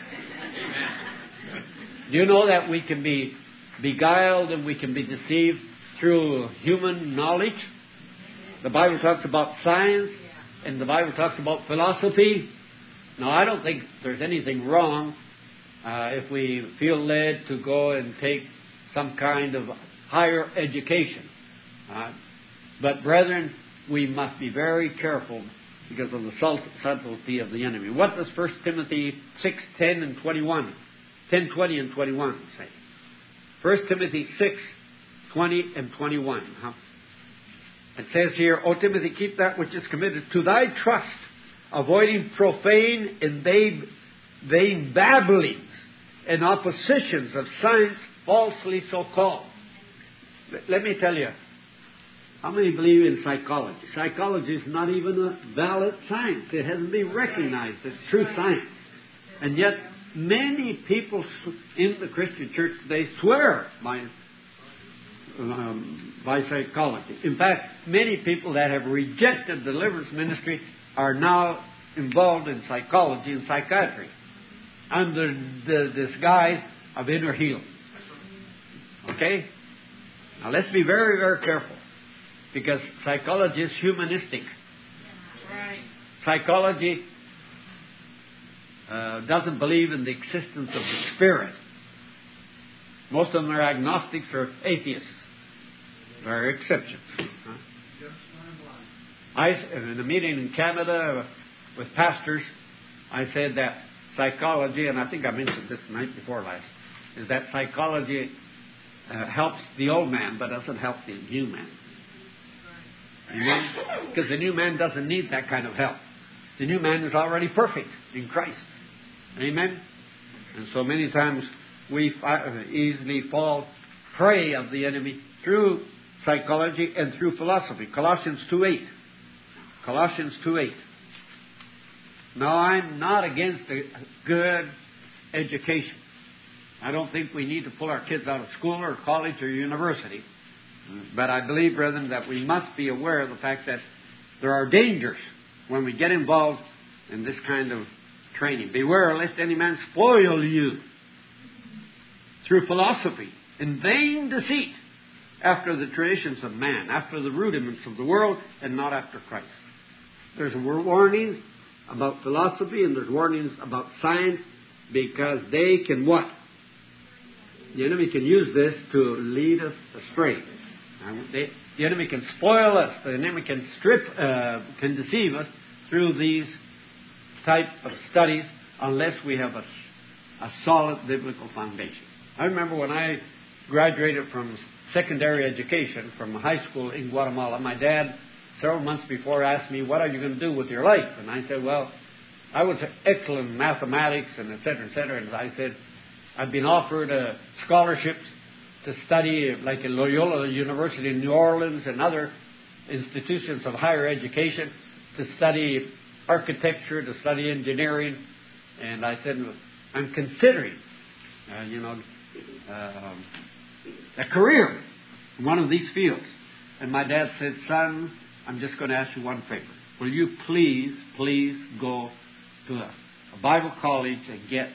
Do you know that we can be beguiled and we can be deceived through human knowledge? The Bible talks about science, and the Bible talks about philosophy. Now, I don't think there's anything wrong uh, if we feel led to go and take some kind of higher education. Uh, but, brethren, we must be very careful because of the subtlety of the enemy. What does First Timothy six, ten, and twenty-one, ten, twenty, and twenty-one say? First Timothy six, twenty, and twenty-one. Huh? It says here, O Timothy, keep that which is committed to thy trust, avoiding profane and vain, vain babblings and oppositions of science falsely so called. Let me tell you, how many believe in psychology? Psychology is not even a valid science. It hasn't been recognized as true science. And yet, many people in the Christian church today swear by, um, by psychology. In fact, many people that have rejected the deliverance ministry are now involved in psychology and psychiatry under the disguise of inner healing. Okay? Now let's be very, very careful. Because psychology is humanistic. Right. Psychology uh, doesn't believe in the existence of the spirit. Most of them are agnostics or atheists. There are exceptions. Huh? I, in a meeting in Canada with pastors, I said that psychology, and I think I mentioned this the night before last, is that psychology uh, helps the old man but doesn't help the new man. Amen? Because the new man doesn't need that kind of help. The new man is already perfect in Christ. Amen? And so many times we easily fall prey of the enemy through psychology and through philosophy. Colossians two eight. Colossians two eight. Now, I'm not against a good education. I don't think we need to pull our kids out of school or college or university. But I believe, brethren, that we must be aware of the fact that there are dangers when we get involved in this kind of training. Beware lest any man spoil you through philosophy and vain deceit after the traditions of man, after the rudiments of the world, and not after Christ. There's warnings about philosophy and there's warnings about science because they can what? The enemy can use this to lead us astray. They, the enemy can spoil us. The enemy can strip, uh, can deceive us through these type of studies unless we have a, a solid biblical foundation. I remember when I graduated from secondary education from high school in Guatemala, my dad several months before asked me, what are you going to do with your life? And I said, well, I was excellent in mathematics and et cetera, et cetera. And I said, I've been offered uh, scholarships to study, like at Loyola University in New Orleans and other institutions of higher education, to study architecture, to study engineering. And I said, I'm considering, uh, you know, uh, a career in one of these fields. And my dad said, son, I'm just going to ask you one favor. Will you please, please go to a, a Bible college and get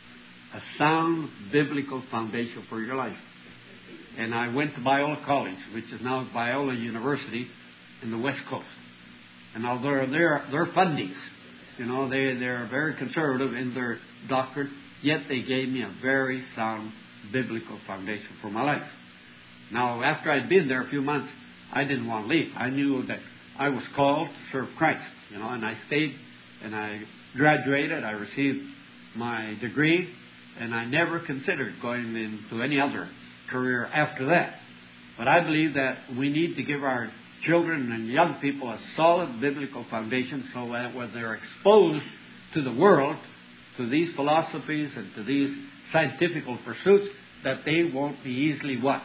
a sound biblical foundation for your life? And I went to Biola College, which is now Biola University in the West Coast. And although their their fundings, you know, they they're very conservative in their doctrine, yet they gave me a very sound biblical foundation for my life. Now, after I'd been there a few months, I didn't want to leave. I knew that I was called to serve Christ, you know, and I stayed and I graduated. I received my degree, and I never considered going into any other career after that. But I believe that we need to give our children and young people a solid biblical foundation so that when they're exposed to the world, to these philosophies and to these scientific pursuits, that they won't be easily what?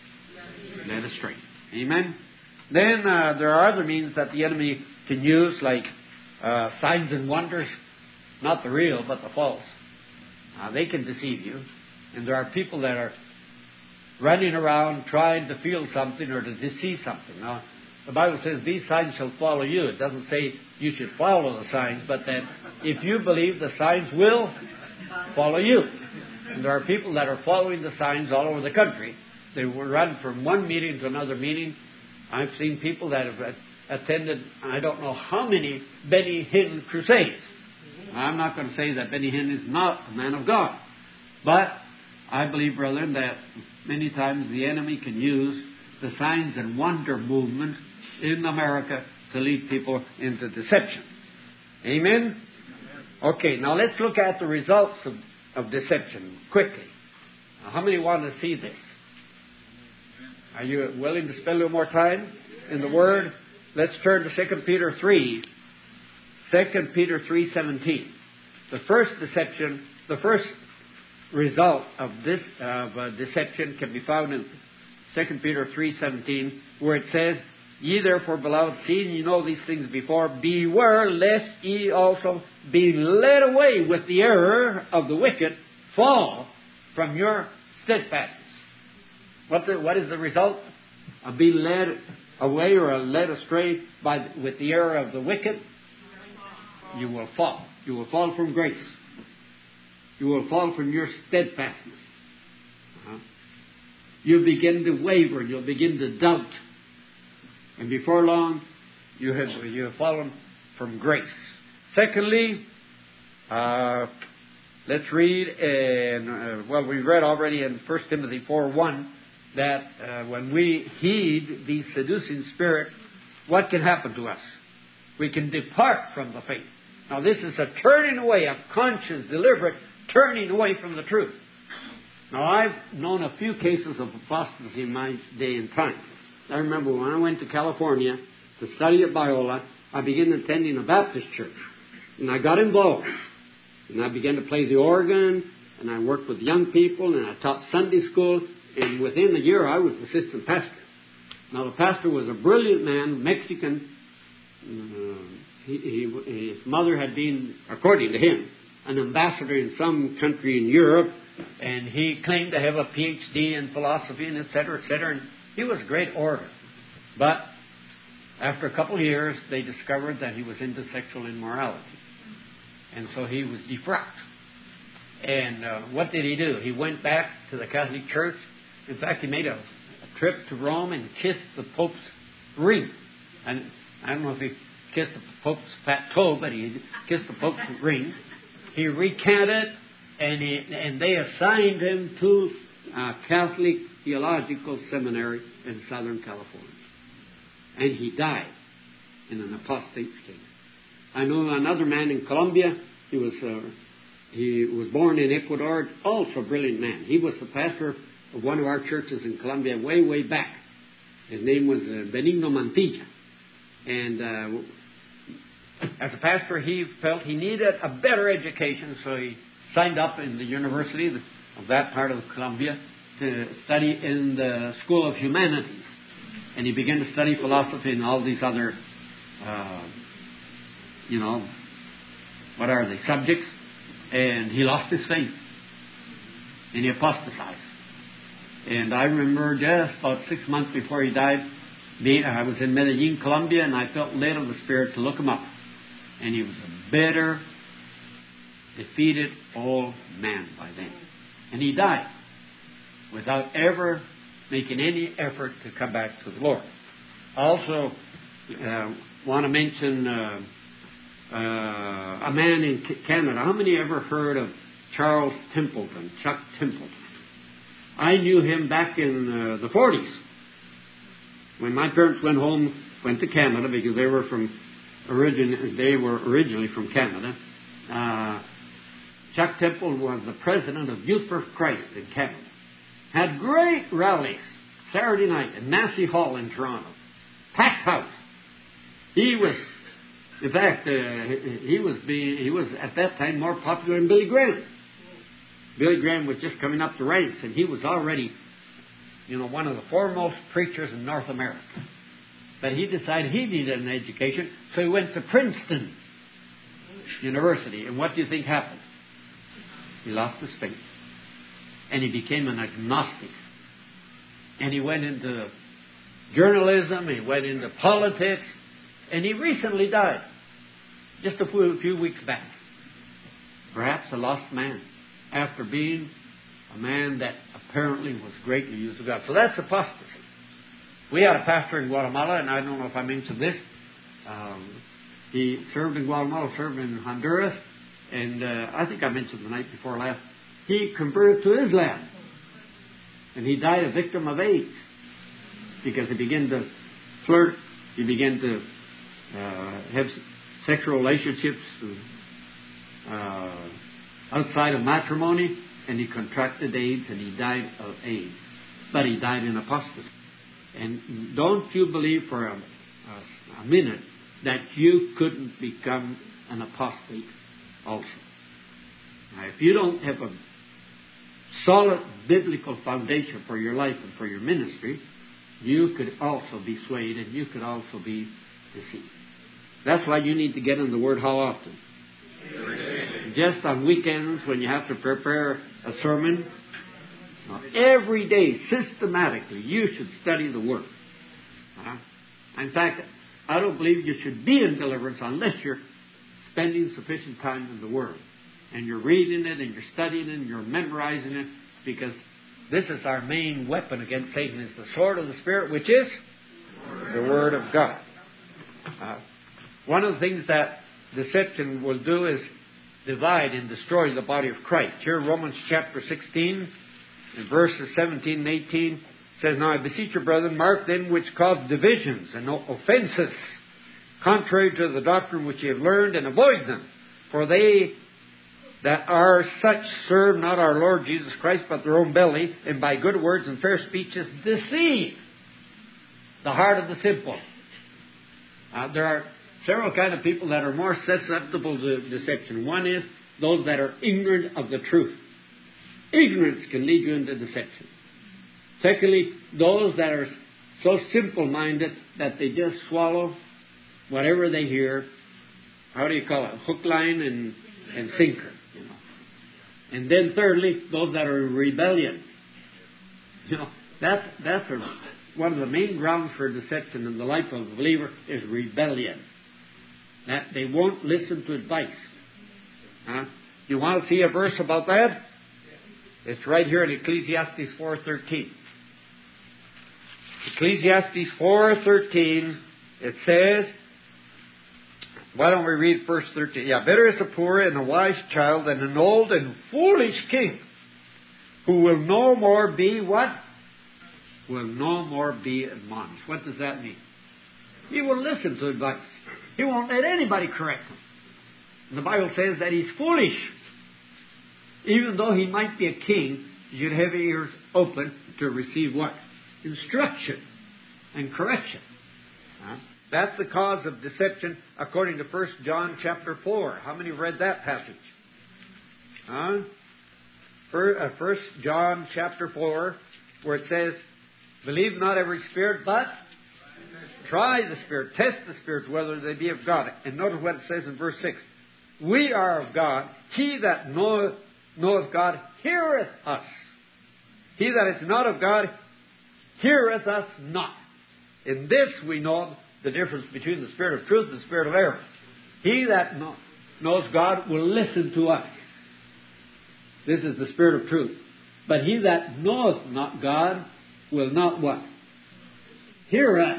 Led astray. Amen? Then uh, there are other means that the enemy can use, like uh, signs and wonders, not the real but the false. Uh, they can deceive you. And there are people that are running around trying to feel something or to see something. Now, The Bible says, these signs shall follow you. It doesn't say you should follow the signs, but that if you believe, the signs will follow you. And there are people that are following the signs all over the country. They will run from one meeting to another meeting. I've seen people that have attended, I don't know how many Benny Hinn crusades. I'm not going to say that Benny Hinn is not a man of God. But I believe, brethren, that many times the enemy can use the signs and wonder movement in America to lead people into deception. Amen? Okay, now let's look at the results of, of deception quickly. Now, how many want to see this? Are you willing to spend a little more time in the Word? Let's turn to Second Peter three. Second Peter three seventeen. The first deception, the first result of this of uh, deception can be found in Second Peter three seventeen, where it says, Ye therefore, beloved, seeing ye know these things before, beware lest ye also be led away with the error of the wicked, fall from your steadfastness. What, the, what is the result of being led away or led astray by with the error of the wicked? You will fall. You will fall from grace. You will fall from your steadfastness. Uh-huh. You'll begin to waver. You'll begin to doubt. And before long, you have, you have fallen from grace. Secondly, uh, let's read, in, uh, well, we read already in First Timothy four one, that uh, when we heed the seducing spirit, what can happen to us? We can depart from the faith. Now this is a turning away, a conscious, deliberate turning away from the truth. Now I've known a few cases of apostasy in my day and time. I remember when I went to California to study at Biola, I began attending a Baptist church. And I got involved. And I began to play the organ, and I worked with young people, and I taught Sunday school. And within a year, I was the assistant pastor. Now, the pastor was a brilliant man, Mexican. Uh, he, he, his mother had been, according to him, an ambassador in some country in Europe, and he claimed to have a P H D in philosophy, and et cetera, et cetera. And he was a great orator. But after a couple of years, they discovered that he was into sexual immorality. And so he was defrocked. And uh, what did he do? He went back to the Catholic Church. In fact, he made a, a trip to Rome and kissed the Pope's ring. And I don't know if he kissed the Pope's fat toe, but he kissed the Pope's ring. He recanted, and, he, and they assigned him to a Catholic Theological Seminary in Southern California. And he died in an apostate state. I know another man in Colombia. He was uh, he was born in Ecuador. Also a brilliant man. He was the pastor of one of our churches in Colombia way, way back. His name was uh, Benigno Mantilla. And uh, as a pastor, he felt he needed a better education, so he signed up in the university of that part of Colombia to study in the School of Humanities. And he began to study philosophy and all these other, uh, you know, what are they, subjects. And he lost his faith. And he apostatized. And I remember just about six months before he died, being, I was in Medellin, Colombia, and I felt led of the Spirit to look him up. And he was a bitter, defeated old man by then. And he died without ever making any effort to come back to the Lord. I also uh, want to mention uh, uh, a man in Canada. How many ever heard of Charles Templeton, Chuck Templeton? I knew him back in uh, the forties. When my parents went home, went to Canada because they were from origin, they were originally from Canada. Uh, Chuck Temple was the president of Youth for Christ in Canada. Had great rallies Saturday night in Massey Hall in Toronto. Packed house. He was, in fact, uh, he was being, he was at that time more popular than Billy Graham. Billy Graham was just coming up the ranks, and he was already, you know, one of the foremost preachers in North America. But he decided he needed an education, so he went to Princeton University. And what do you think happened? He lost his faith. And he became an agnostic. And he went into journalism, he went into politics, and he recently died, just a few, a few weeks back. Perhaps a lost man, after being a man that apparently was greatly used of God. So that's apostasy. We had a pastor in Guatemala, and I don't know if I mentioned this. Um, he served in Guatemala, served in Honduras, and uh, I think I mentioned the night before last. He converted to Islam, and he died a victim of AIDS because he began to flirt, he began to uh, have sexual relationships uh, outside of matrimony, and he contracted AIDS, and he died of AIDS. But he died in apostasy. And don't you believe for a, a, a minute that you couldn't become an apostate also. Now, if you don't have a solid biblical foundation for your life and for your ministry, you could also be swayed and you could also be deceived. That's why you need to get in the Word how often? Just on weekends when you have to prepare a sermon. Now, every day, systematically, you should study the Word. Uh, in fact, I don't believe you should be in deliverance unless you're spending sufficient time in the Word. And you're reading it, and you're studying it, and you're memorizing it, because this is our main weapon against Satan, is the sword of the Spirit, which is the Word of God. Uh, one of the things that deception will do is divide and destroy the body of Christ. Here, Romans chapter sixteen, in verses seventeen and eighteen, says, Now I beseech you, brethren, mark them which cause divisions and offences, contrary to the doctrine which ye have learned, and avoid them. For they that are such serve not our Lord Jesus Christ, but their own belly, and by good words and fair speeches deceive the heart of the simple. Uh, there are several kinds of people that are more susceptible to deception. One is those that are ignorant of the truth. Ignorance can lead you into deception. Secondly, those that are so simple-minded that they just swallow whatever they hear. How do you call it? Hook, line, and, and sinker. You know. And then thirdly, those that are in rebellion. You know, that's that's a, one of the main grounds for deception in the life of a believer is rebellion. That they won't listen to advice. Huh? You want to see a verse about that? It's right here in Ecclesiastes four thirteen. Ecclesiastes four thirteen, it says, why don't we read verse thirteen? Yeah, better is a poor and a wise child than an old and foolish king, who will no more be what? Will no more be admonished. What does that mean? He will listen to advice. He won't let anybody correct him. And the Bible says that he's foolish. Even though he might be a king, you should have his ears open to receive what? Instruction and correction. Huh? That's the cause of deception according to First John chapter four. How many have read that passage? Huh? First John chapter four, where it says, Believe not every spirit, but try the Spirit, test the spirits, whether they be of God. And notice what it says in verse six. We are of God. He that knoweth, knoweth God heareth us. He that is not of God heareth us not. In this we know the difference between the spirit of truth and the spirit of error. He that know, knows God will listen to us. This is the spirit of truth. But he that knoweth not God will not what? Hear us.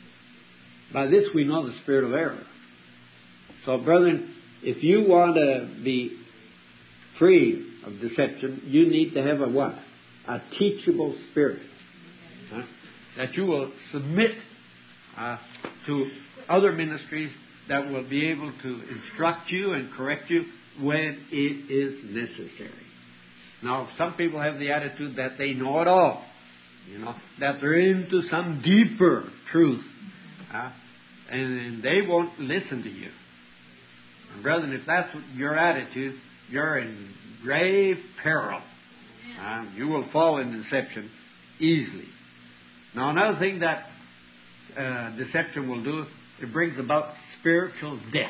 By this we know the spirit of error. So, brethren, if you want to be free of deception, you need to have a what? A teachable spirit. Huh? That you will submit uh, to other ministries that will be able to instruct you and correct you when it is necessary. Now, some people have the attitude that they know it all. You know, that they're into some deeper truth. Uh, and, and they won't listen to you. And brethren, if that's your attitude, you're in grave peril. Uh, you will fall in deception easily. Now, another thing that uh, deception will do, it brings about spiritual death.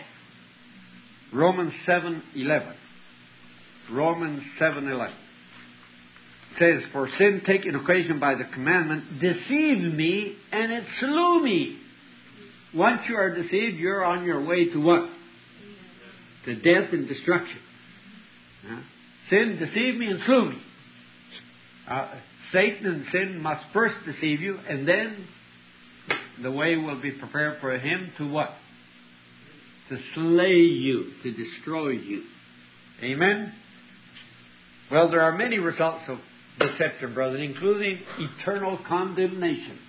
Romans seven eleven. Romans seven eleven says, for sin taking occasion by the commandment deceived me, and it slew me. Once you are deceived, you're on your way to what? To death and destruction. Huh? Sin deceived me and slew me. Uh, Satan and sin must first deceive you, and then the way will be prepared for him to what? To slay you, to destroy you. Amen? Well, there are many results of deception, brethren, including eternal condemnation.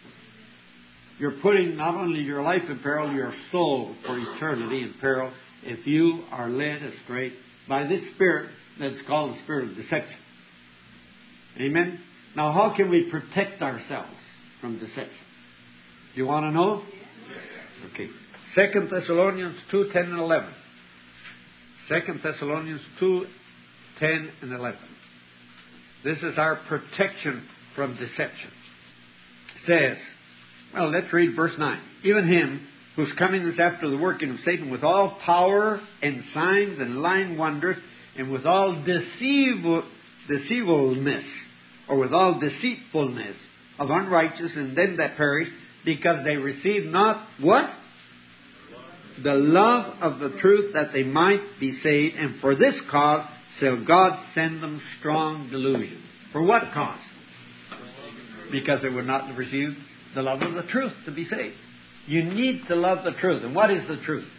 You're putting not only your life in peril, your soul for eternity in peril if you are led astray by this spirit that's called the spirit of deception. Amen? Now, how can we protect ourselves from deception? Do you want to know? Okay. Second Thessalonians two, ten and eleven. Second Thessalonians two, ten and eleven. This is our protection from deception. It says, well, let's read verse nine. Even him whose coming is after the working of Satan with all power and signs and lying wonders, and with all deceiv- deceivableness, or with all deceitfulness of unrighteous in them that perish, because they receive not what? The love of the truth, that they might be saved. And for this cause shall God send them strong delusion. For what cause? Because they would not receive the love of the truth to be saved. You need to love the truth. And what is the truth?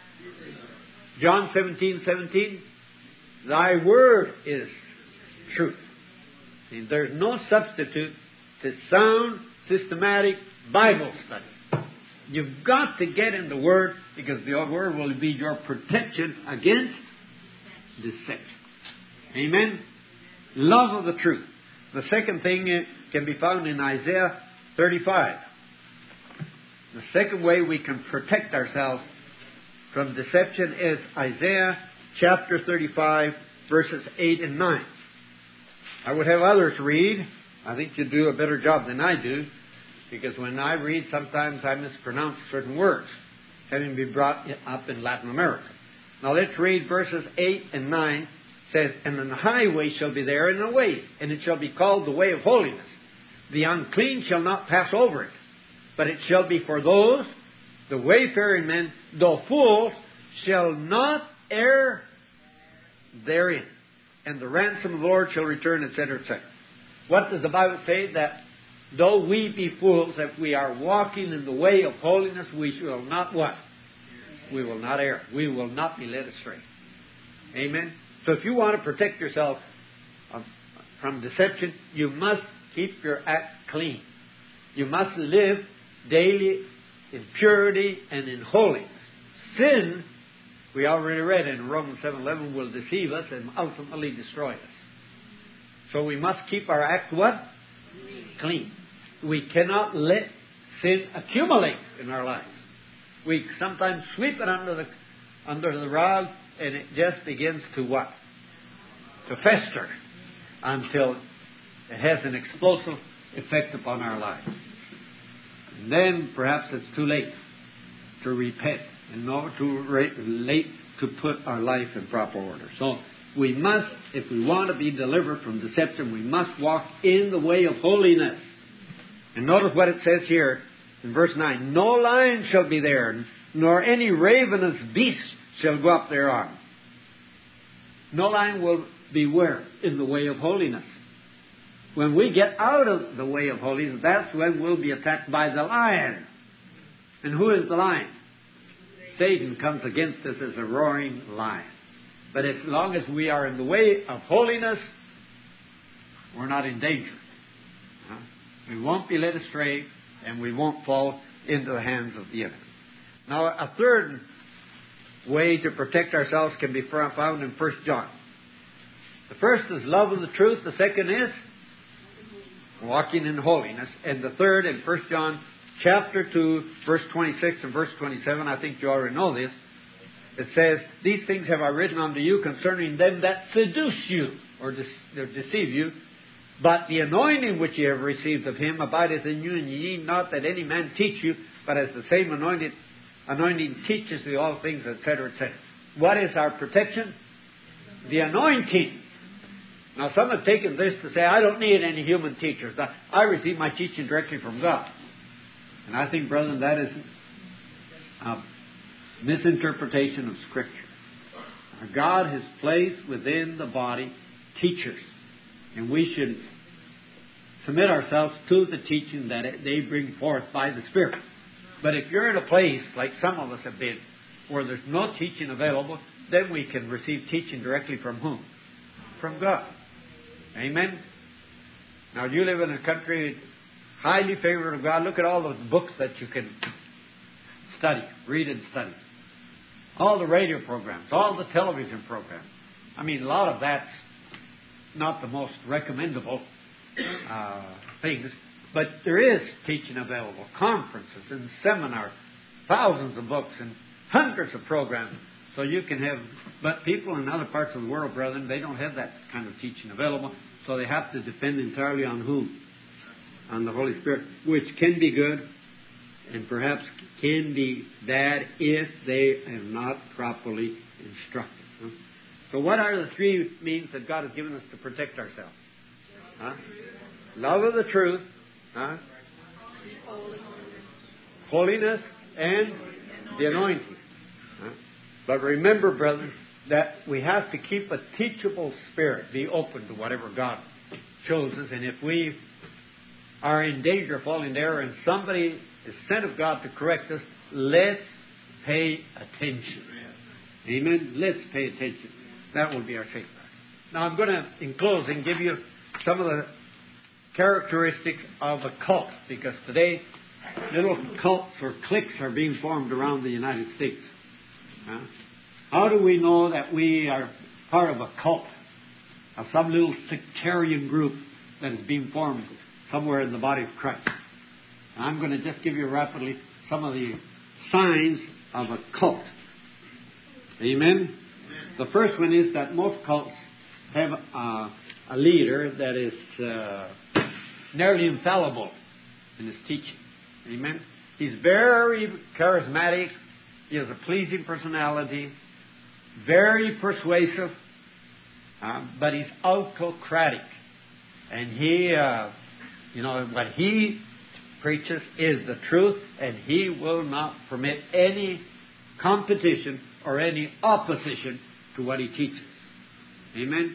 John seventeen, seventeen. Thy word is truth. See, there's no substitute to sound, systematic Bible study. You've got to get in the Word, because the Word will be your protection against deception. Amen? Love of the truth. The second thing can be found in Isaiah thirty-five. The second way we can protect ourselves from deception is Isaiah chapter thirty-five, verses eight and nine. I would have others read. I think you do a better job than I do, because when I read, sometimes I mispronounce certain words, having been brought up in Latin America. Now let's read verses eight and nine. It says, and an highway shall be there, and a way, and it shall be called the way of holiness. The unclean shall not pass over it, but it shall be for those, the wayfaring men, though fools, shall not err therein. And the ransom of the Lord shall return, et cetera, et cetera. What does the Bible say? That though we be fools, if we are walking in the way of holiness, we shall not what? We will not err. We will not be led astray. Amen? So if you want to protect yourself from deception, you must keep your act clean. You must live daily in purity and in holiness. Sin, we already read in Romans seven eleven, will deceive us and ultimately destroy us. So we must keep our act what? Clean. We cannot let sin accumulate in our lives. We sometimes sweep it under the under the rug, and it just begins to what? To fester until it has an explosive effect upon our lives. And then perhaps it's too late to repent, and no too late to put our life in proper order. So we must, if we want to be delivered from deception, we must walk in the way of holiness. And notice what it says here in verse nine. No lion shall be there, nor any ravenous beast shall go up thereon. No lion will be where? In the way of holiness. When we get out of the way of holiness, that's when we'll be attacked by the lion. And who is the lion? Satan comes against us as a roaring lion. But as long as we are in the way of holiness, we're not in danger. Huh? We won't be led astray, and we won't fall into the hands of the enemy. Now, a third way to protect ourselves can be found in First John. The first is love of the truth. The second is walking in holiness. And the third in First John chapter two, verse twenty-six and verse twenty-seven, I think you already know this. It says, these things have I written unto you concerning them that seduce you, or, de- or deceive you. But the anointing which ye have received of him abideth in you, and ye need not that any man teach you, but as the same anointed, anointing teaches you all things, et cetera, et cetera. What is our protection? The anointing. Now, some have taken this to say, I don't need any human teachers. I, I receive my teaching directly from God. And I think, brethren, that is a misinterpretation of Scripture. God has placed within the body teachers. And we should submit ourselves to the teaching that it, they bring forth by the Spirit. But if you're in a place, like some of us have been, where there's no teaching available, then we can receive teaching directly from whom? From God. Amen? Now, you live in a country highly favored of God. Look at all those books that you can study, read and study. All the radio programs, all the television programs. I mean, a lot of that's not the most recommendable uh, things, but there is teaching available, conferences and seminars, thousands of books and hundreds of programs. So you can have, but people in other parts of the world, brethren, they don't have that kind of teaching available, so they have to depend entirely on who? On the Holy Spirit, which can be good and perhaps can be bad if they are not properly instructed. Huh? So what are the three means that God has given us to protect ourselves? Huh? Love of the truth, huh? Holiness, and the anointing. Huh? But remember, brethren, that we have to keep a teachable spirit, be open to whatever God chooses, and if we are in danger of falling into error and somebody is sent of God to correct us, let's pay attention. Amen? Let's pay attention. That will be our safeguard. Now I'm going to, in closing, give you some of the characteristics of a cult, because today little cults or cliques are being formed around the United States. Huh? How do we know that we are part of a cult, of some little sectarian group that is being formed somewhere in the body of Christ? And I'm going to just give you rapidly some of the signs of a cult. Amen? The first one is that most cults have uh, a leader that is uh, nearly infallible in his teaching. Amen? He's very charismatic. He has a pleasing personality. Very persuasive. Uh, but he's autocratic. And he, uh, you know, what he preaches is the truth, and he will not permit any competition or any opposition to what he teaches. Amen?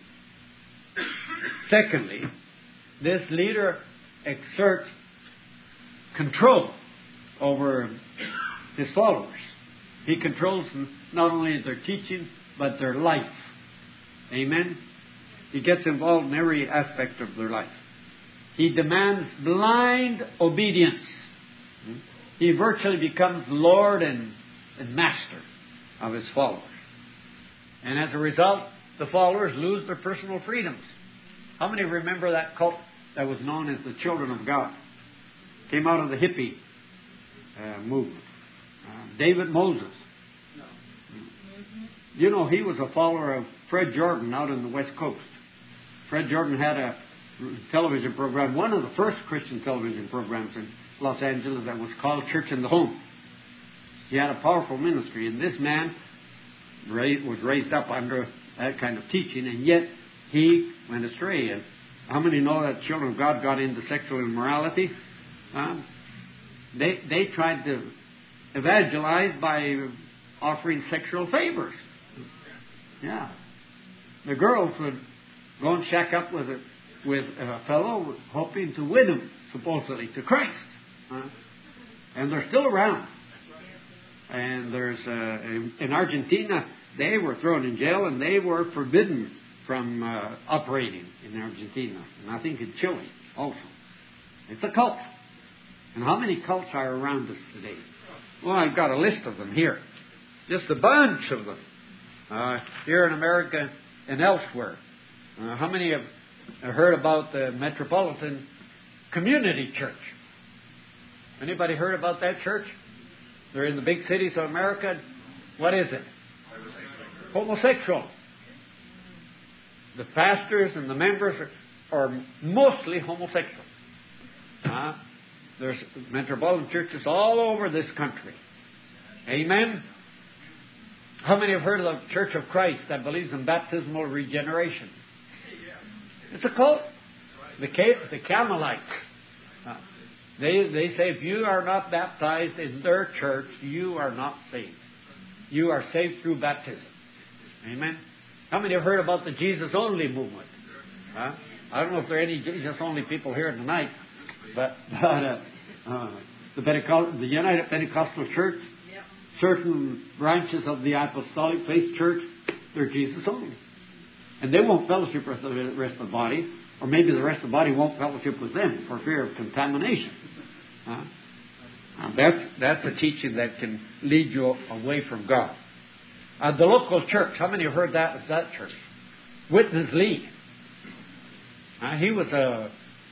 Secondly, this leader exerts control over his followers. He controls not only their teaching, but their life. Amen? He gets involved in every aspect of their life. He demands blind obedience. He virtually becomes Lord and, and master of his followers. And as a result, the followers lose their personal freedoms. How many remember that cult that was known as the Children of God? Came out of the hippie uh, movement. Uh, David Moses. You know, he was a follower of Fred Jordan out in the West Coast. Fred Jordan had a television program, one of the first Christian television programs in Los Angeles, that was called Church in the Home. He had a powerful ministry, and this man was raised up under that kind of teaching, and yet he went astray. And how many know that children of God got into sexual immorality? Um, they they tried to evangelize by offering sexual favors. Yeah, the girls would go and shack up with a with a fellow hoping to win him, supposedly, to Christ. Huh? And they're still around. And there's uh, in Argentina, they were thrown in jail and they were forbidden from uh, operating in Argentina, and I think in Chile also. It's a cult. And how many cults are around us today? Well, I've got a list of them here. Just a bunch of them. Uh, here in America and elsewhere. Uh, how many have heard about the Metropolitan Community Church? Anybody heard about that church? They're in the big cities of America. What is it? Homosexual. The pastors and the members are, are mostly homosexual. Uh, there's metropolitan churches all over this country. Amen? How many have heard of the Church of Christ that believes in baptismal regeneration? It's a cult. The, the Carmelites. Uh, they, they say if you are not baptized in their church, you are not saved. You are saved through baptism. Amen? How many have heard about the Jesus-only movement? Huh? I don't know if there are any Jesus-only people here tonight, but, but uh, uh, the, Pentecost, the United Pentecostal Church, certain branches of the Apostolic Faith Church, they're Jesus-only. And they won't fellowship with the rest of the body, or maybe the rest of the body won't fellowship with them for fear of contamination. Huh? Now that's, that's a teaching that can lead you away from God. Uh, the local church, how many have heard that of that church? Witness Lee. Uh, he was a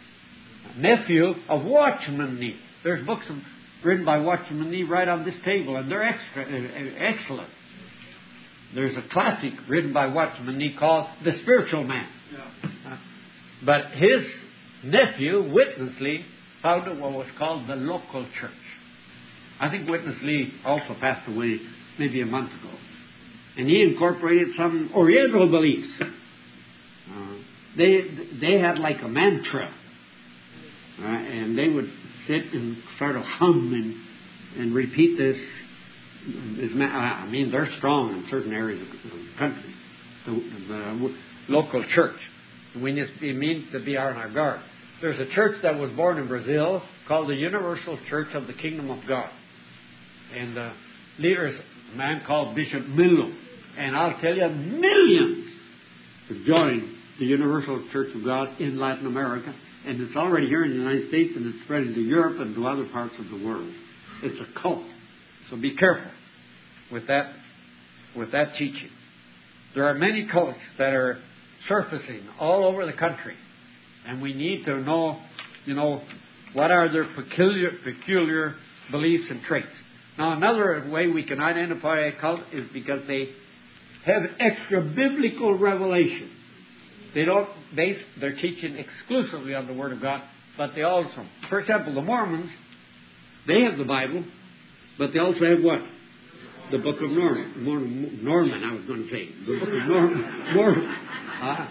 nephew of Watchman Nee. There's books written by Watchman Nee right on this table, and they're extra, uh, excellent. There's a classic written by Watchman Nee called The Spiritual Man. Yeah. Uh, but his nephew, Witness Lee, founded what was called the local church. I think Witness Lee also passed away maybe a month ago. And he incorporated some Oriental beliefs. Uh, they they had like a mantra. Uh, and they would sit and sort of hum and, and repeat this. this ma- I mean, they're strong in certain areas of the country. The, the local church. We need to be on our guard. There's a church that was born in Brazil called the Universal Church of the Kingdom of God. And the leader is a man called Bishop Milo. And I'll tell you, millions have joined the Universal Church of God in Latin America. And it's already here in the United States, and it's spreading to Europe and to other parts of the world. It's a cult. So be careful with that, with that teaching. There are many cults that are surfacing all over the country. And we need to know, you know, what are their peculiar, peculiar beliefs and traits. Now, another way we can identify a cult is because they have extra biblical revelation. They don't base their teaching exclusively on the Word of God, but they also, for example, the Mormons, they have the Bible, but they also have what? The Book of Norman. Norman, Norman I was going to say. The Book of Norman. Mormon. Uh,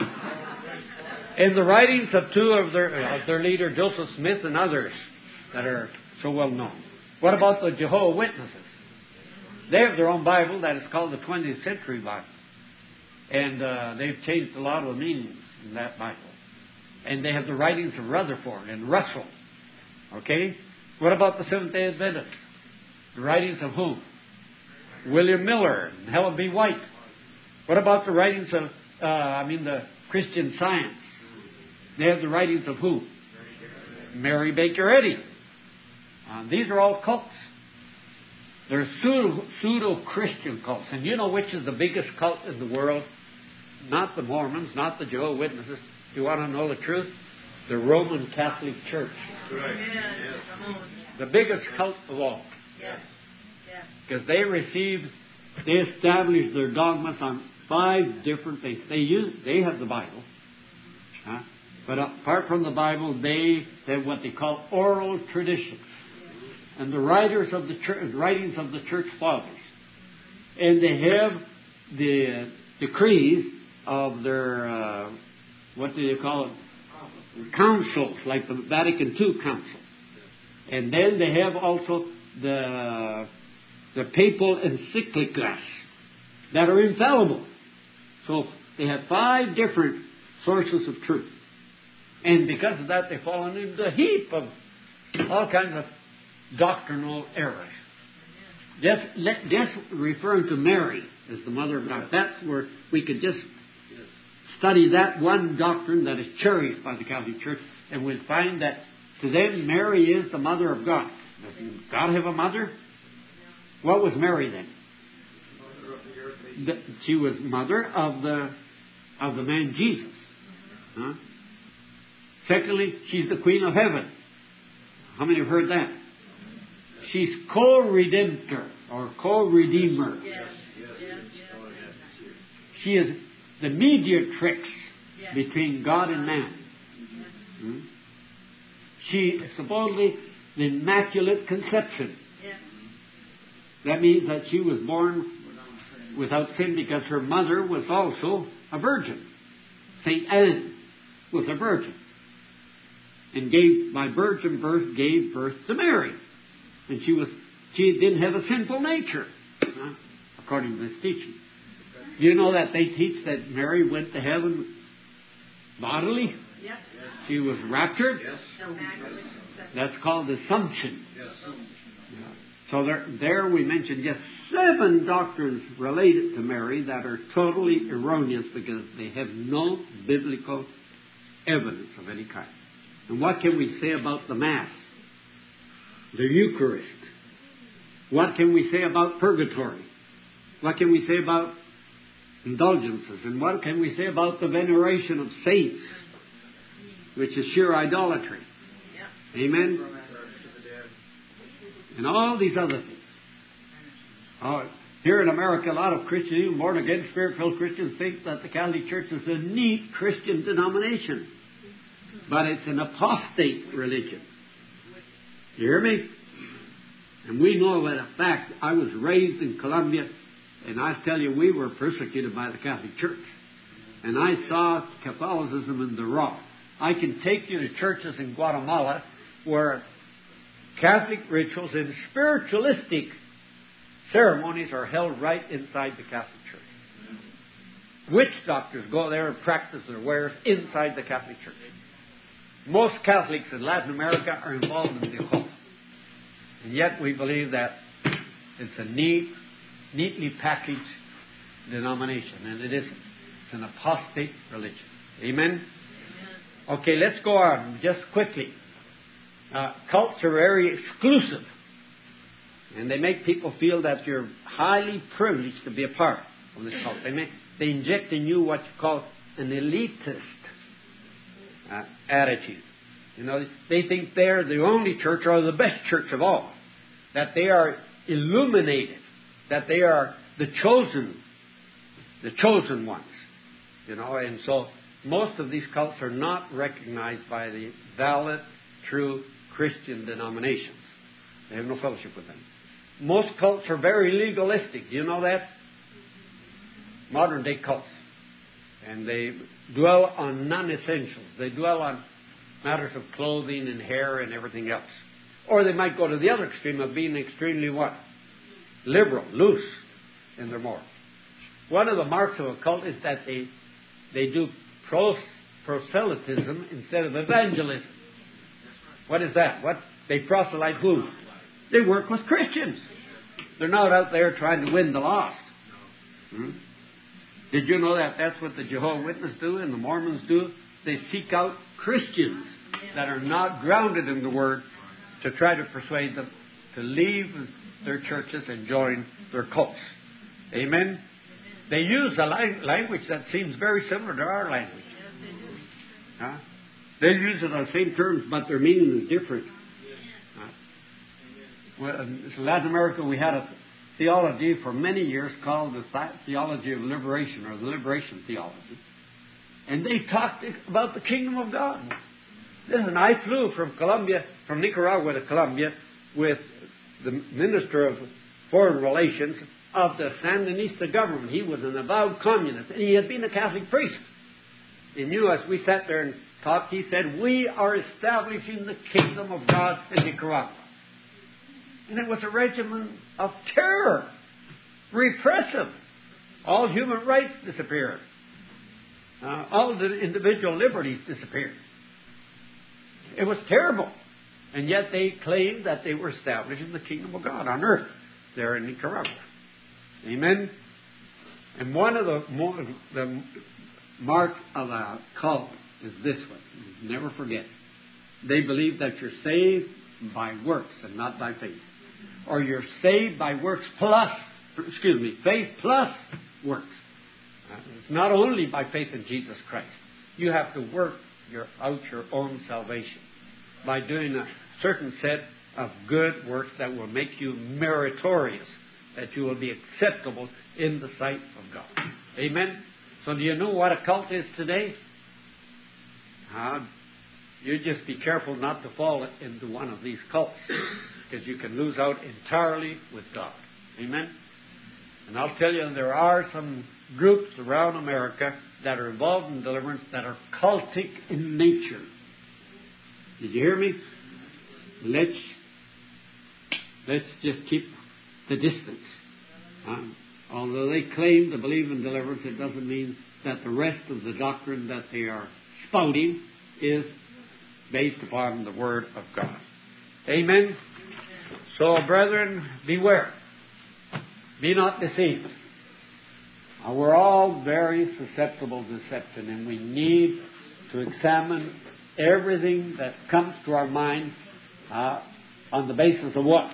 and the writings of two of their, of their leader, Joseph Smith, and others that are so well known. What about the Jehovah's Witnesses? They have their own Bible that is called the twentieth Century Bible. And uh, they've changed a lot of the meanings in that Bible. And they have the writings of Rutherford and Russell. Okay? What about the Seventh-day Adventists? The writings of whom? William Miller and Helen B. White. What about the writings of, uh, I mean, the Christian Science? They have the writings of who? Mary Baker Eddy. Uh, these are all cults. They're pseudo, pseudo-Christian cults. And you know which is the biggest cult in the world? Not the Mormons, not the Jehovah's Witnesses. You want to know the truth? The Roman Catholic Church. Right. Yes. The biggest cult of all. Yes. Because they received, they established their dogmas on five different things. They use, they have the Bible. Huh? But apart from the Bible, they have what they call oral traditions. And the writers of the church, writings of the church fathers. And they have the decrees of their, uh, what do they call it? Councils, like the Vatican Two Council. And then they have also the, the papal encyclicas that are infallible. So they have five different sources of truth. And because of that, they've fallen into a heap of all kinds of doctrinal errors. Just, just referring to Mary as the mother of God, that's where we could just study that one doctrine that is cherished by the Catholic Church, and we'll find that to them Mary is the mother of God. Does God have a mother? What was Mary then? The, she was mother of the of the man Jesus. Huh? Secondly, she's the Queen of Heaven. How many have heard that? She's co-redemptor or co-redeemer. Yes. Yes. She is the mediatrix between God and man. Hmm? She is supposedly the Immaculate Conception. That means that she was born without sin because her mother was also a virgin. Saint Anne. was a virgin. And gave, by virgin birth, gave birth to Mary. And she was, she didn't have a sinful nature, huh? According to this teaching. You know that they teach that Mary went to heaven bodily? Yep. She was raptured? Yes. That's called Assumption. Yeah. So there, there we mentioned just seven doctrines related to Mary that are totally erroneous because they have no biblical evidence of any kind. And what can we say about the Mass? The Eucharist? What can we say about purgatory? What can we say about indulgences? And what can we say about the veneration of saints, which is sheer idolatry? Amen? And all these other things. Oh, here in America, a lot of Christians, even born-again, spirit-filled Christians, think that the Catholic Church is a neat Christian denomination. But it's an apostate religion. You hear me? And we know that a fact. I was raised in Colombia, and I tell you, we were persecuted by the Catholic Church. And I saw Catholicism in the raw. I can take you to churches in Guatemala where Catholic rituals and spiritualistic ceremonies are held right inside the Catholic Church. Witch doctors go there and practice their wares inside the Catholic Church. Most Catholics in Latin America are involved in the occult. And yet we believe that it's a neat, neatly packaged denomination. And it isn't. It's an apostate religion. Amen? Okay, let's go on just quickly. Uh, cults are very exclusive. And they make people feel that you're highly privileged to be a part of this cult. They, make, they inject in you what you call an elitist uh, attitude. You know, they think they're the only church or the best church of all. That they are illuminated. That they are the chosen, the chosen ones. You know, and so most of these cults are not recognized by the valid, true Christian denominations. They have no fellowship with them. Most cults are very legalistic. Do you know that? Modern day cults. And they dwell on non-essentials. They dwell on matters of clothing and hair and everything else. Or they might go to the other extreme of being extremely what? Liberal, loose in their morals. One of the marks of a cult is that they they do pros, proselytism instead of evangelism. What is that? What? They proselyte who? They work with Christians. They're not out there trying to win the lost. Hmm? Did you know that that's what the Jehovah's Witnesses do and the Mormons do? They seek out Christians that are not grounded in the Word to try to persuade them to leave their churches and join their cults. Amen? They use a lang- language that seems very similar to our language. Huh? They use it on the same terms, but their meaning is different. Huh? Well, in Latin America, we had a theology for many years called the theology of liberation, or the liberation theology. And they talked about the kingdom of God. Listen, I flew from Colombia, from Nicaragua to Colombia, with the Minister of Foreign Relations of the Sandinista government. He was an avowed communist, and he had been a Catholic priest. He knew as we sat there and talked, he said, we are establishing the kingdom of God in Nicaragua. And it was a regimen of terror, repressive. All human rights disappeared. Uh, all the individual liberties disappeared. It was terrible. And yet they claimed that they were establishing the kingdom of God on earth there in Nicaragua. Amen? And one of the, more, the marks of a cult is this one. Never forget. They believe that you're saved by works and not by faith. Or you're saved by works plus, excuse me, faith plus works. Uh, it's not only by faith in Jesus Christ. You have to work your, out your own salvation by doing a certain set of good works that will make you meritorious, that you will be acceptable in the sight of God. Amen? So do you know what a cult is today? Uh, you just be careful not to fall into one of these cults, because you can lose out entirely with God. Amen? And I'll tell you, there are some groups around America that are involved in deliverance that are cultic in nature. Did you hear me? Let's let's just keep the distance. Um, although they claim to believe in deliverance, it doesn't mean that the rest of the doctrine that they are spouting is based upon the Word of God. Amen? So, brethren, beware. Be not deceived. Uh, we're all very susceptible to deception, and we need to examine everything that comes to our mind uh, on the basis of what?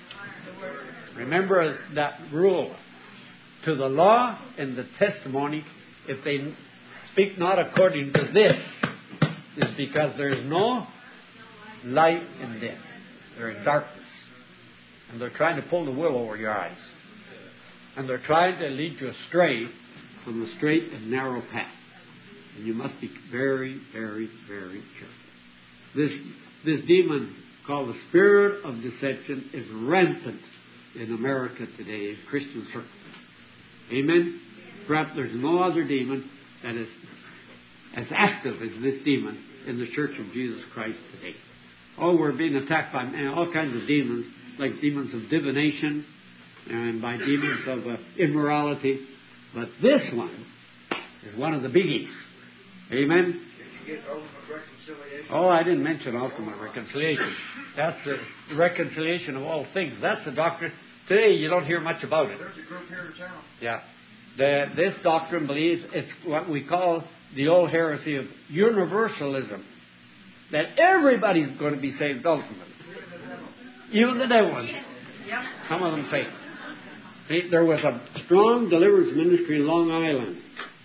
Remember that rule. To the law and the testimony, if they speak not according to this, is because there is no light in them. They're in darkness. And they're trying to pull the wool over your eyes. And they're trying to lead you astray from the straight and narrow path. And you must be very, very, very careful. This, this demon called the spirit of deception is rampant in America today, in Christian circles. Amen? Perhaps there's no other demon that is as active as this demon in the Church of Jesus Christ today. Oh, we're being attacked by all kinds of demons, like demons of divination and by demons of uh, immorality. But this one is one of the biggies. Amen? Did you get ultimate reconciliation? Oh, I didn't mention ultimate reconciliation. That's the reconciliation of all things. That's a doctrine. Today you don't hear much about it. There's a group here in town. Yeah. The, this doctrine believes it's what we call the old heresy of universalism. That everybody's going to be saved ultimately. Even the devils. Some of them say. See, there was a strong deliverance ministry in Long Island.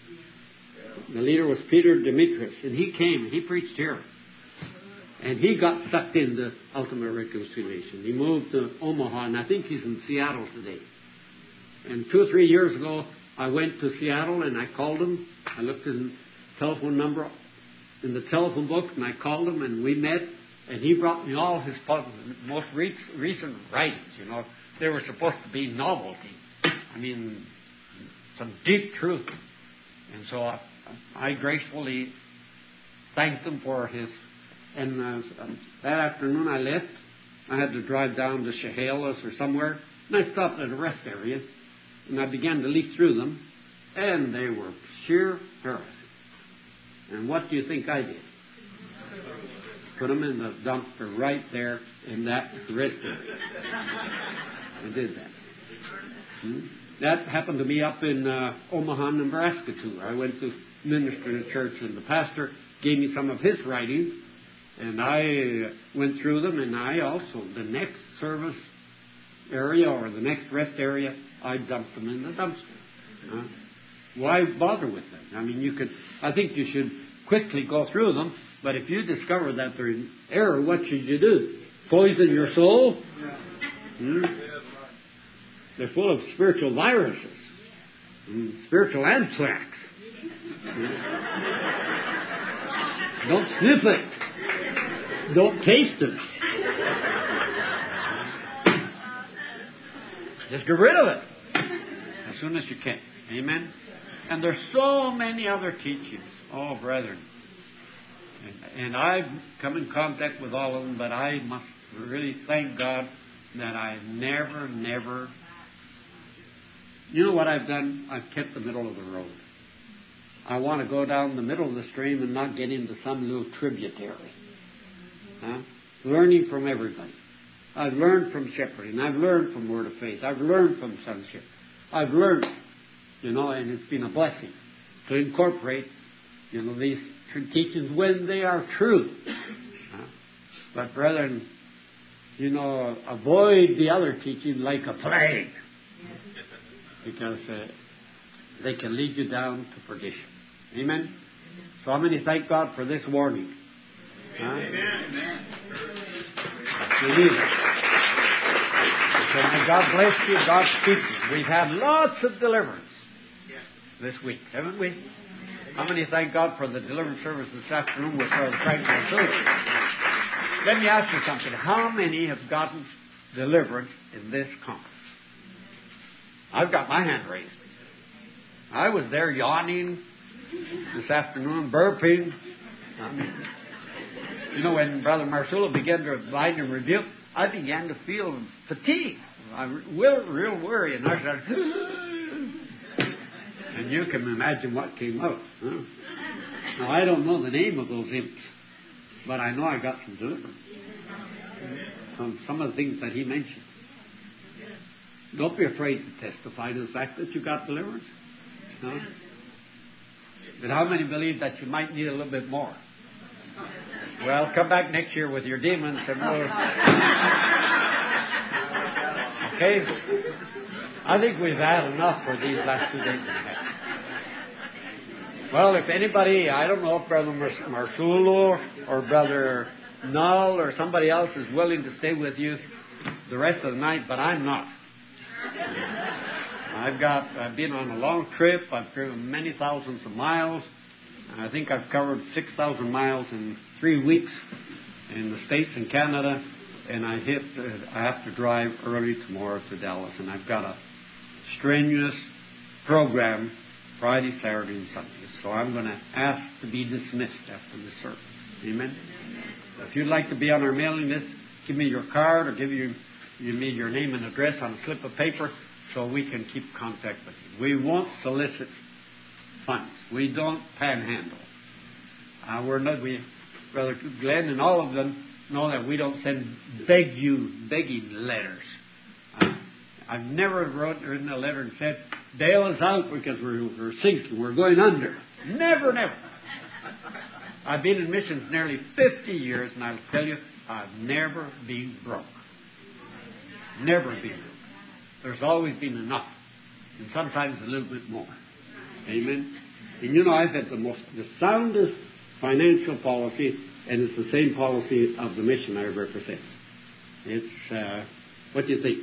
The leader was Peter Demetrius, and he came and he preached here. And he got sucked into ultimate reconciliation. He moved to Omaha, and I think he's in Seattle today. And two or three years ago, I went to Seattle and I called him. I looked at his telephone number in the telephone book, and I called him, and we met. And he brought me all his most recent writings. You know, they were supposed to be novelty. I mean, some deep truth. And so I, I gracefully thanked him for his. And uh, that afternoon I left. I had to drive down to Chehalis or somewhere. And I stopped at a rest area. And I began to leaf through them. And they were sheer heresy. And what do you think I did? Put them in the dumpster right there in that rest area. I did that. Hmm? That happened to me up in uh, Omaha, Nebraska, too. I went to minister in a church, and the pastor gave me some of his writings. And I went through them, and I also, the next service area or the next rest area, I dumped them in the dumpster. Uh, why bother with them? I mean, you could, I think you should quickly go through them, but if you discover that they're in error, what should you do? Poison your soul? Hmm? They're full of spiritual viruses, hmm? Spiritual anthrax. Hmm? Don't sniff it. Don't taste it. Just get rid of it as soon as you can. Amen? And there's so many other teachings. Oh, brethren. And, and I've come in contact with all of them, but I must really thank God that I never, never... You know what I've done? I've kept the middle of the road. I want to go down the middle of the stream and not get into some little tributary. Huh? Learning from everybody. I've learned from shepherding. I've learned from Word of Faith. I've learned from sonship. I've learned, you know, and it's been a blessing to incorporate, you know, these teachings when they are true. Huh? But brethren, you know, avoid the other teaching like a plague, because uh, they can lead you down to perdition. Amen? So how many thank God for this warning? Huh? Amen. Believe it. So may God bless you, God keep you. We've had lots of deliverance this week, haven't we? How many thank God for the deliverance service this afternoon with Brother Frank Montoya? Let me ask you something. How many have gotten deliverance in this conference? I've got my hand raised. I was there yawning this afternoon, burping. I mean, you know, when Brother Marcelo began to bind and rebuke, I began to feel fatigue. I real, real worry, and I started, and you can imagine what came out. Huh? Now, I don't know the name of those imps, but I know I got some deliverance from some of the things that he mentioned. Don't be afraid to testify to the fact that you got deliverance. No? But how many believe that you might need a little bit more? Well, come back next year with your demons and we'll... Okay? I think we've had enough for these last two days and a half. Well, if anybody, I don't know if Brother Mar- Marsulo or Brother Null or somebody else is willing to stay with you the rest of the night, but I'm not. I've got, I've been on a long trip. I've driven many thousands of miles. I think I've covered six thousand miles in three weeks in the States and Canada. And I hit, uh, I have to drive early tomorrow to Dallas. And I've got a strenuous program Friday, Saturday, and Sunday. So I'm going to ask to be dismissed after the service. Amen? If you'd like to be on our mailing list, give me your card or give you, you me your name and address on a slip of paper so we can keep contact with you. We won't solicit funds. We don't panhandle. Uh, we're not, we, Brother Glenn and all of them know that we don't send beg you, begging letters. Uh, I've never wrote, written a letter and said, bail us out because we're, we're sinking, we're going under. Never, never. I've been in missions nearly fifty years, and I'll tell you, I've never been broke. Never been broke. There's always been enough, and sometimes a little bit more. Amen? And you know, I've had the most, the soundest financial policy, and it's the same policy of the mission I represent. It's, uh, what do you think?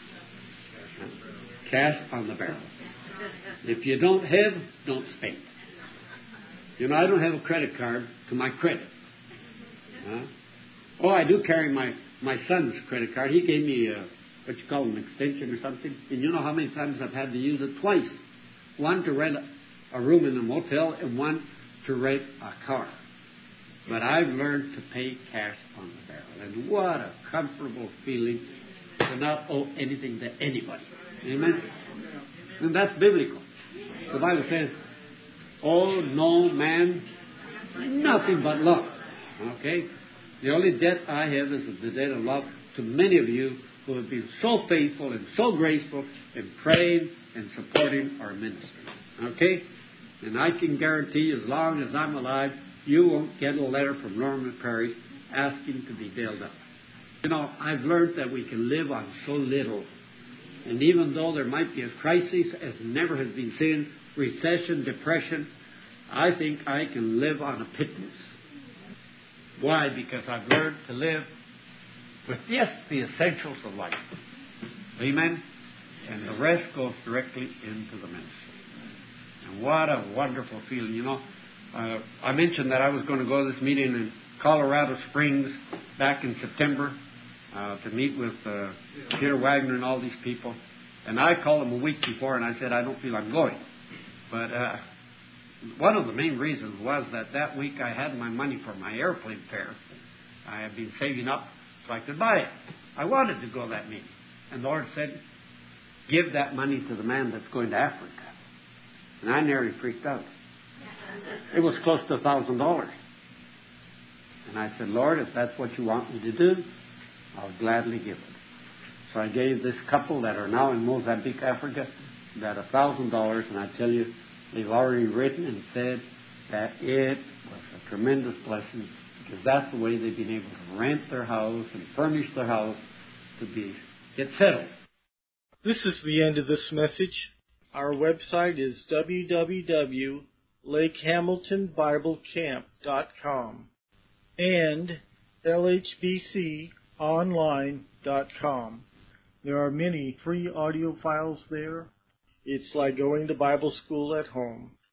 Cash on the barrel. If you don't have, don't spend. You know, I don't have a credit card to my credit. Huh? Oh, I do carry my, my son's credit card. He gave me a, what you call an extension or something. And you know how many times I've had to use it? Twice. One to rent a, a room in a motel and once to rent a car. But I've learned to pay cash on the barrel. And what a comfortable feeling to not owe anything to anybody. Amen? And that's biblical. The Bible says, owe no man nothing but love. Okay? The only debt I have is the debt of love to many of you who have been so faithful and so graceful in praying and supporting our ministry. Okay? And I can guarantee as long as I'm alive, you won't get a letter from Norman Perry asking to be bailed out. You know, I've learned that we can live on so little. And even though there might be a crisis, as never has been seen, recession, depression, I think I can live on a pittance. Why? Because I've learned to live with just the essentials of life. Amen? And the rest goes directly into the ministry. And what a wonderful feeling. You know, uh, I mentioned that I was going to go to this meeting in Colorado Springs back in September uh, to meet with uh, Peter Wagner and all these people. And I called them a week before and I said, I don't feel I'm going. But uh, one of the main reasons was that that week I had my money for my airplane fare. I had been saving up so I could buy it. I wanted to go to that meeting. And the Lord said, give that money to the man that's going to Africa. And I nearly freaked out. It was close to a thousand dollars. And I said, Lord, if that's what you want me to do, I'll gladly give it. So I gave this couple that are now in Mozambique, Africa, that a thousand dollars, and I tell you, they've already written and said that it was a tremendous blessing because that's the way they've been able to rent their house and furnish their house to be get settled. This is the end of this message. Our website is w w w dot lake hamilton bible camp dot com and l h b c online dot com. There are many free audio files there. It's like going to Bible school at home.